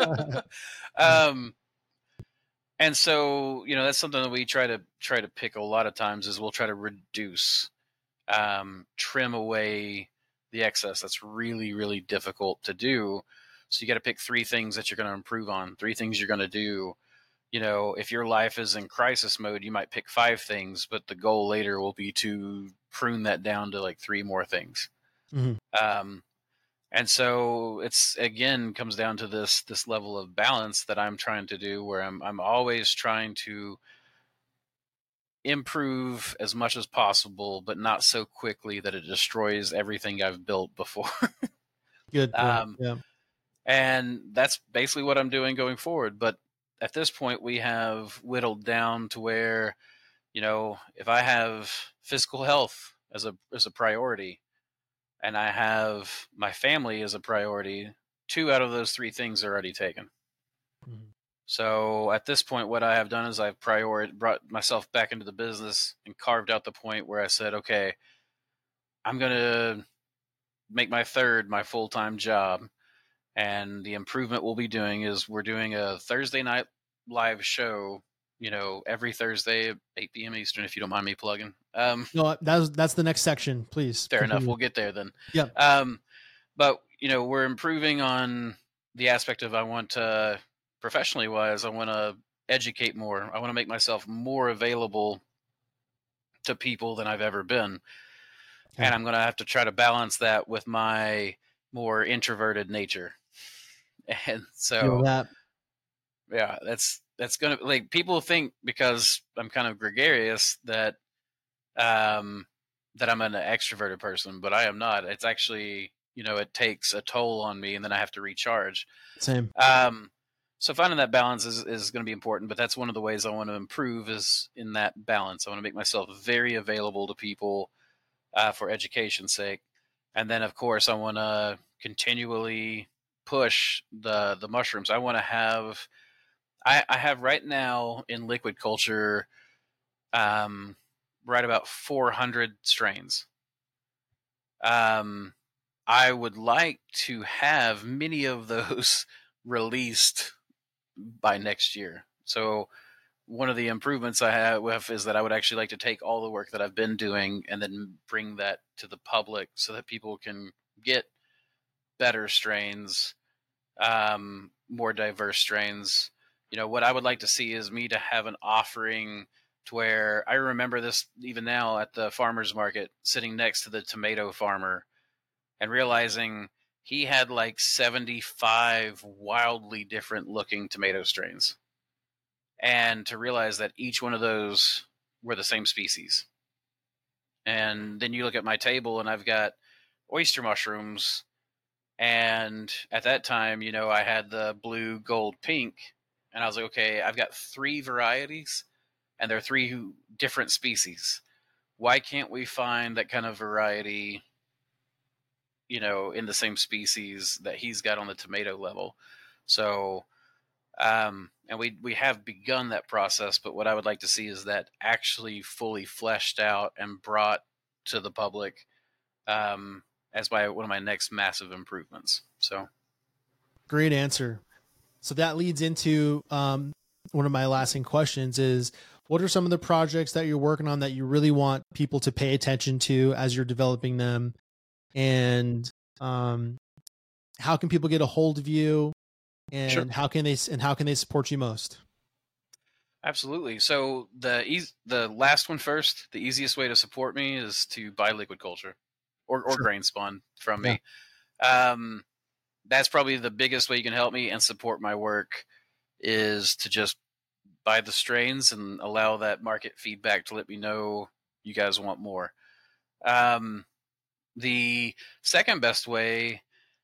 And so, that's something that we try to pick a lot of times, is we'll try to reduce, trim away the excess. That's really, really difficult to do. So you got to pick 3 things that you're going to improve on, 3 things you're going to do. If your life is in crisis mode, you might pick 5 things, but the goal later will be to prune that down to like 3 more things. Mm-hmm. And so it's, again, comes down to this level of balance that I'm trying to do, where I'm always trying to improve as much as possible, but not so quickly that it destroys everything I've built before. Good point. um, Yeah. and that's basically what I'm doing going forward. But at this point, we have whittled down to where, if I have physical health as a priority, and I have my family as a priority, 2 out of those 3 things are already taken. Mhm. So at this point, what I have done is I've brought myself back into the business and carved out the point where I said, okay, I'm going to make my third my full-time job. And the improvement we'll be doing is we're doing a Thursday night live show, every Thursday at 8 p.m. Eastern, if you don't mind me plugging. No, that's the next section. Please Fair enough. continue. We'll get there then. Yeah. But, we're improving on the aspect of, I want to, professionally wise, I want to educate more. I want to make myself more available to people than I've ever been. Okay. And I'm going to have to try to balance that with my more introverted nature. And Feel so, that. yeah, that's going to, like, people think because I'm kind of gregarious that I'm an extroverted person, but I am not. It's actually, it takes a toll on me, and then I have to recharge. Same. So finding that balance is going to be important, but that's one of the ways I want to improve, is in that balance. I want to make myself very available to people for education's sake. And then, of course, I want to continually push the mushrooms. I want to have, I have right now in liquid culture, right about 400 strains. I would like to have many of those released by next year. So one of the improvements I have is that I would actually like to take all the work that I've been doing and then bring that to the public so that people can get better strains, more diverse strains. What I would like to see is me to have an offering to where I remember this even now at the farmer's market, sitting next to the tomato farmer and realizing he had like 75 wildly different looking tomato strains. And to realize that each one of those were the same species. And then you look at my table and I've got oyster mushrooms. And at that time, I had the blue, gold, pink. And I was like, okay, I've got 3 varieties and they're 3 different species. Why can't we find that kind of variety, in the same species that he's got on the tomato level? So, and we have begun that process, but what I would like to see is that actually fully fleshed out and brought to the public, as one of my next massive improvements. So, Great answer. So that leads into one of my lasting questions is, what are some of the projects that you're working on that you really want people to pay attention to as you're developing them? And how can people get a hold of you? And sure. how can they support you most? Absolutely. So the last one first, the easiest way to support me is to buy liquid culture or Sure. grain spawn from Yeah. me. That's probably the biggest way you can help me and support my work, is to just buy the strains and allow that market feedback to let me know you guys want more. The second best way,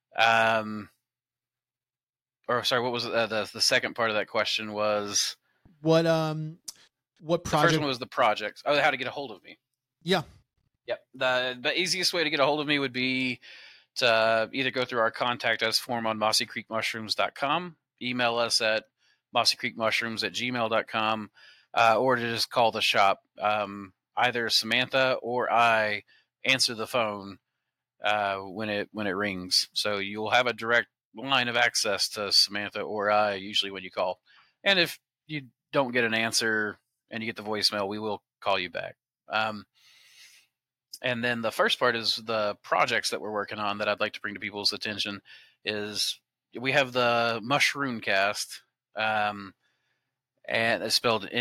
or sorry, what was the second part of that question was? What The first project? one was the project. Oh, how to get a hold of me. Yeah. Yep. The easiest way to get a hold of me would be to either go through our contact us form on mossycreekmushrooms.com, email us at mossycreekmushrooms@gmail.com, or to just call the shop. Either Samantha or I answer the phone when it rings, so you'll have a direct line of access to Samantha or I usually when you call. And if you don't get an answer and you get the voicemail, we will call you back. And then the first part is the projects that we're working on that I'd like to bring to people's attention. Is we have the Mushroom Cast, and it's spelled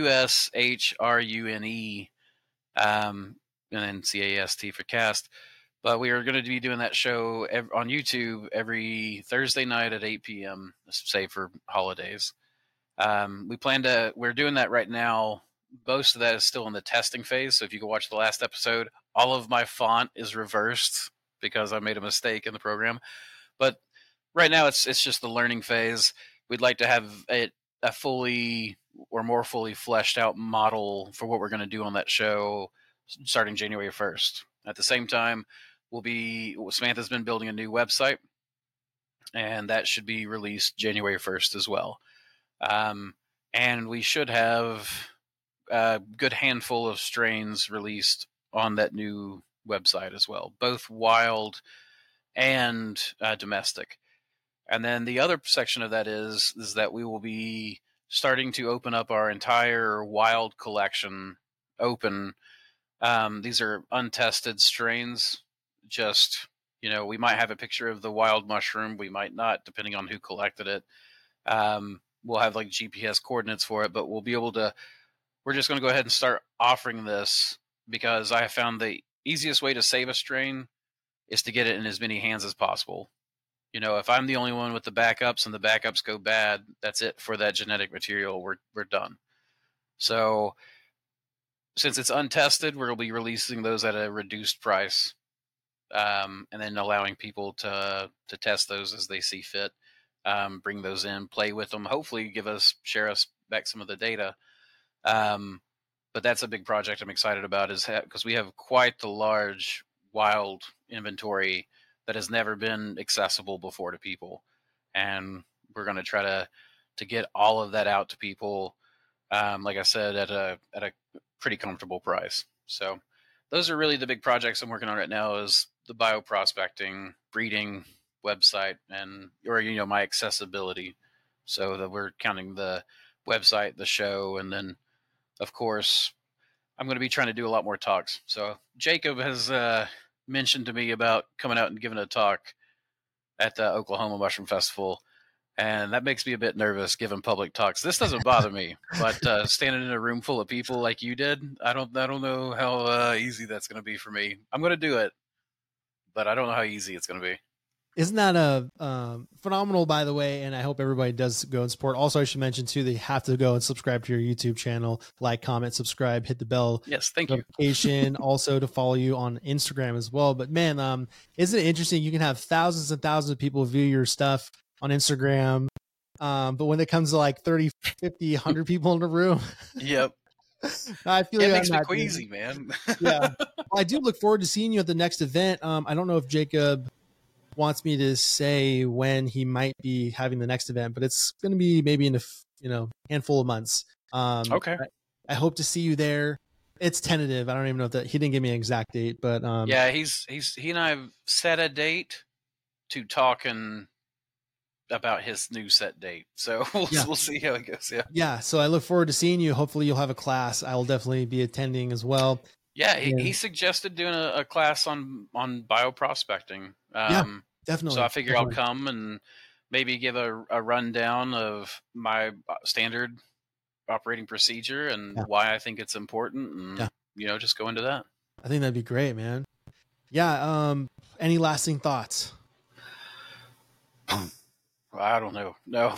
MUSHRUNE, and then CAST for cast. But we are going to be doing that show on YouTube every Thursday night at 8 p.m., say for holidays. We're doing that right now. Most of that is still in the testing phase. So if you go watch the last episode, all of my font is reversed because I made a mistake in the program. But right now it's just the learning phase. We'd like to have it a fully or more fully fleshed out model for what we're going to do on that show starting January 1st. At the same time, Samantha's been building a new website, and that should be released January 1st as well. And we should have a good handful of strains released on that new website as well, both wild and domestic. And then the other section of that is that we will be starting to open up our entire wild collection open. These are untested strains. Just, we might have a picture of the wild mushroom. We might not, depending on who collected it. We'll have like GPS coordinates for it, but we're just going to go ahead and start offering this because I have found the easiest way to save a strain is to get it in as many hands as possible. If I'm the only one with the backups and the backups go bad, that's it for that genetic material. We're done. So since it's untested, we'll be releasing those at a reduced price, and then allowing people to test those as they see fit. Bring those in, play with them, hopefully share us back some of the data. But that's a big project I'm excited about because we have quite the large wild inventory that has never been accessible before to people. And we're going to try to get all of that out to people. Like I said, at a pretty comfortable price. So those are really the big projects I'm working on right now is the bioprospecting, breeding, website, and my accessibility. So that we're counting the website, the show, and then of course I'm going to be trying to do a lot more talks. So Jacob has mentioned to me about coming out and giving a talk at the Oklahoma Mushroom Festival, and that makes me a bit nervous giving public talks. This doesn't bother me, but standing in a room full of people like you did, I don't know how easy that's going to be for me. I'm going to do it, but I don't know how easy it's going to be. Isn't that phenomenal, by the way? And I hope everybody does go and support. Also, I should mention too, they have to go and subscribe to your YouTube channel, like, comment, subscribe, hit the bell. Yes, thank you. Notification. Also to follow you on Instagram as well. But man, isn't it interesting? You can have thousands and thousands of people view your stuff on Instagram. But when it comes to like 30, 50, 100 people in the room. Yep. I feel it makes me queasy, man. Yeah. Well, I do look forward to seeing you at the next event. I don't know if Jacob wants me to say when he might be having the next event, but it's going to be maybe in a handful of months. Okay. I hope to see you there. It's tentative. I don't even know if he didn't give me an exact date, but yeah, he and I have set a date to talking about his new set date. So we'll see how it goes. Yeah. Yeah. So I look forward to seeing you. Hopefully you'll have a class. I will definitely be attending as well. Yeah. He suggested doing a class on bioprospecting. Yeah, definitely. So I figure I'll come and maybe give a rundown of my standard operating procedure and why I think it's important and, just go into that. I think that'd be great, man. Yeah. Any lasting thoughts? I don't know. No.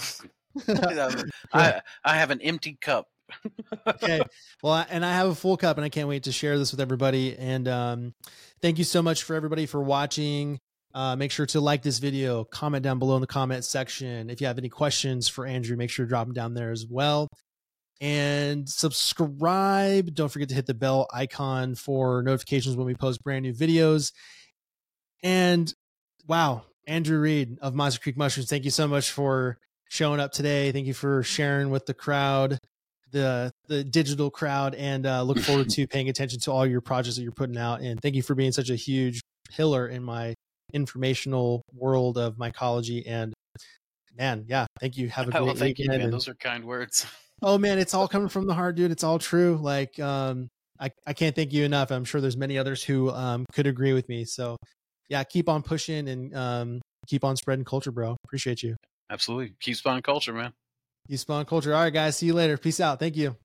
I have an empty cup. Okay. Well, and I have a full cup and I can't wait to share this with everybody. And thank you so much for everybody for watching. Make sure to like this video, comment down below in the comment section. If you have any questions for Andrew, make sure to drop them down there as well. And subscribe. Don't forget to hit the bell icon for notifications when we post brand new videos. And wow, Andrew Reed of Miser Creek Mushrooms, thank you so much for showing up today. Thank you for sharing with the crowd, the digital crowd, and look forward to paying attention to all your projects that you're putting out. And thank you for being such a huge pillar in my informational world of mycology. And man, yeah, thank you. Have a great thank you, man. Those are kind words. Oh man, it's all coming from the heart, dude. It's all true. Like, I can't thank you enough. I'm sure there's many others who could agree with me. So yeah, keep on pushing and keep on spreading culture, bro. Appreciate you. Absolutely. Keep spawning culture, man. Keep spawning culture. All right, guys. See you later. Peace out. Thank you.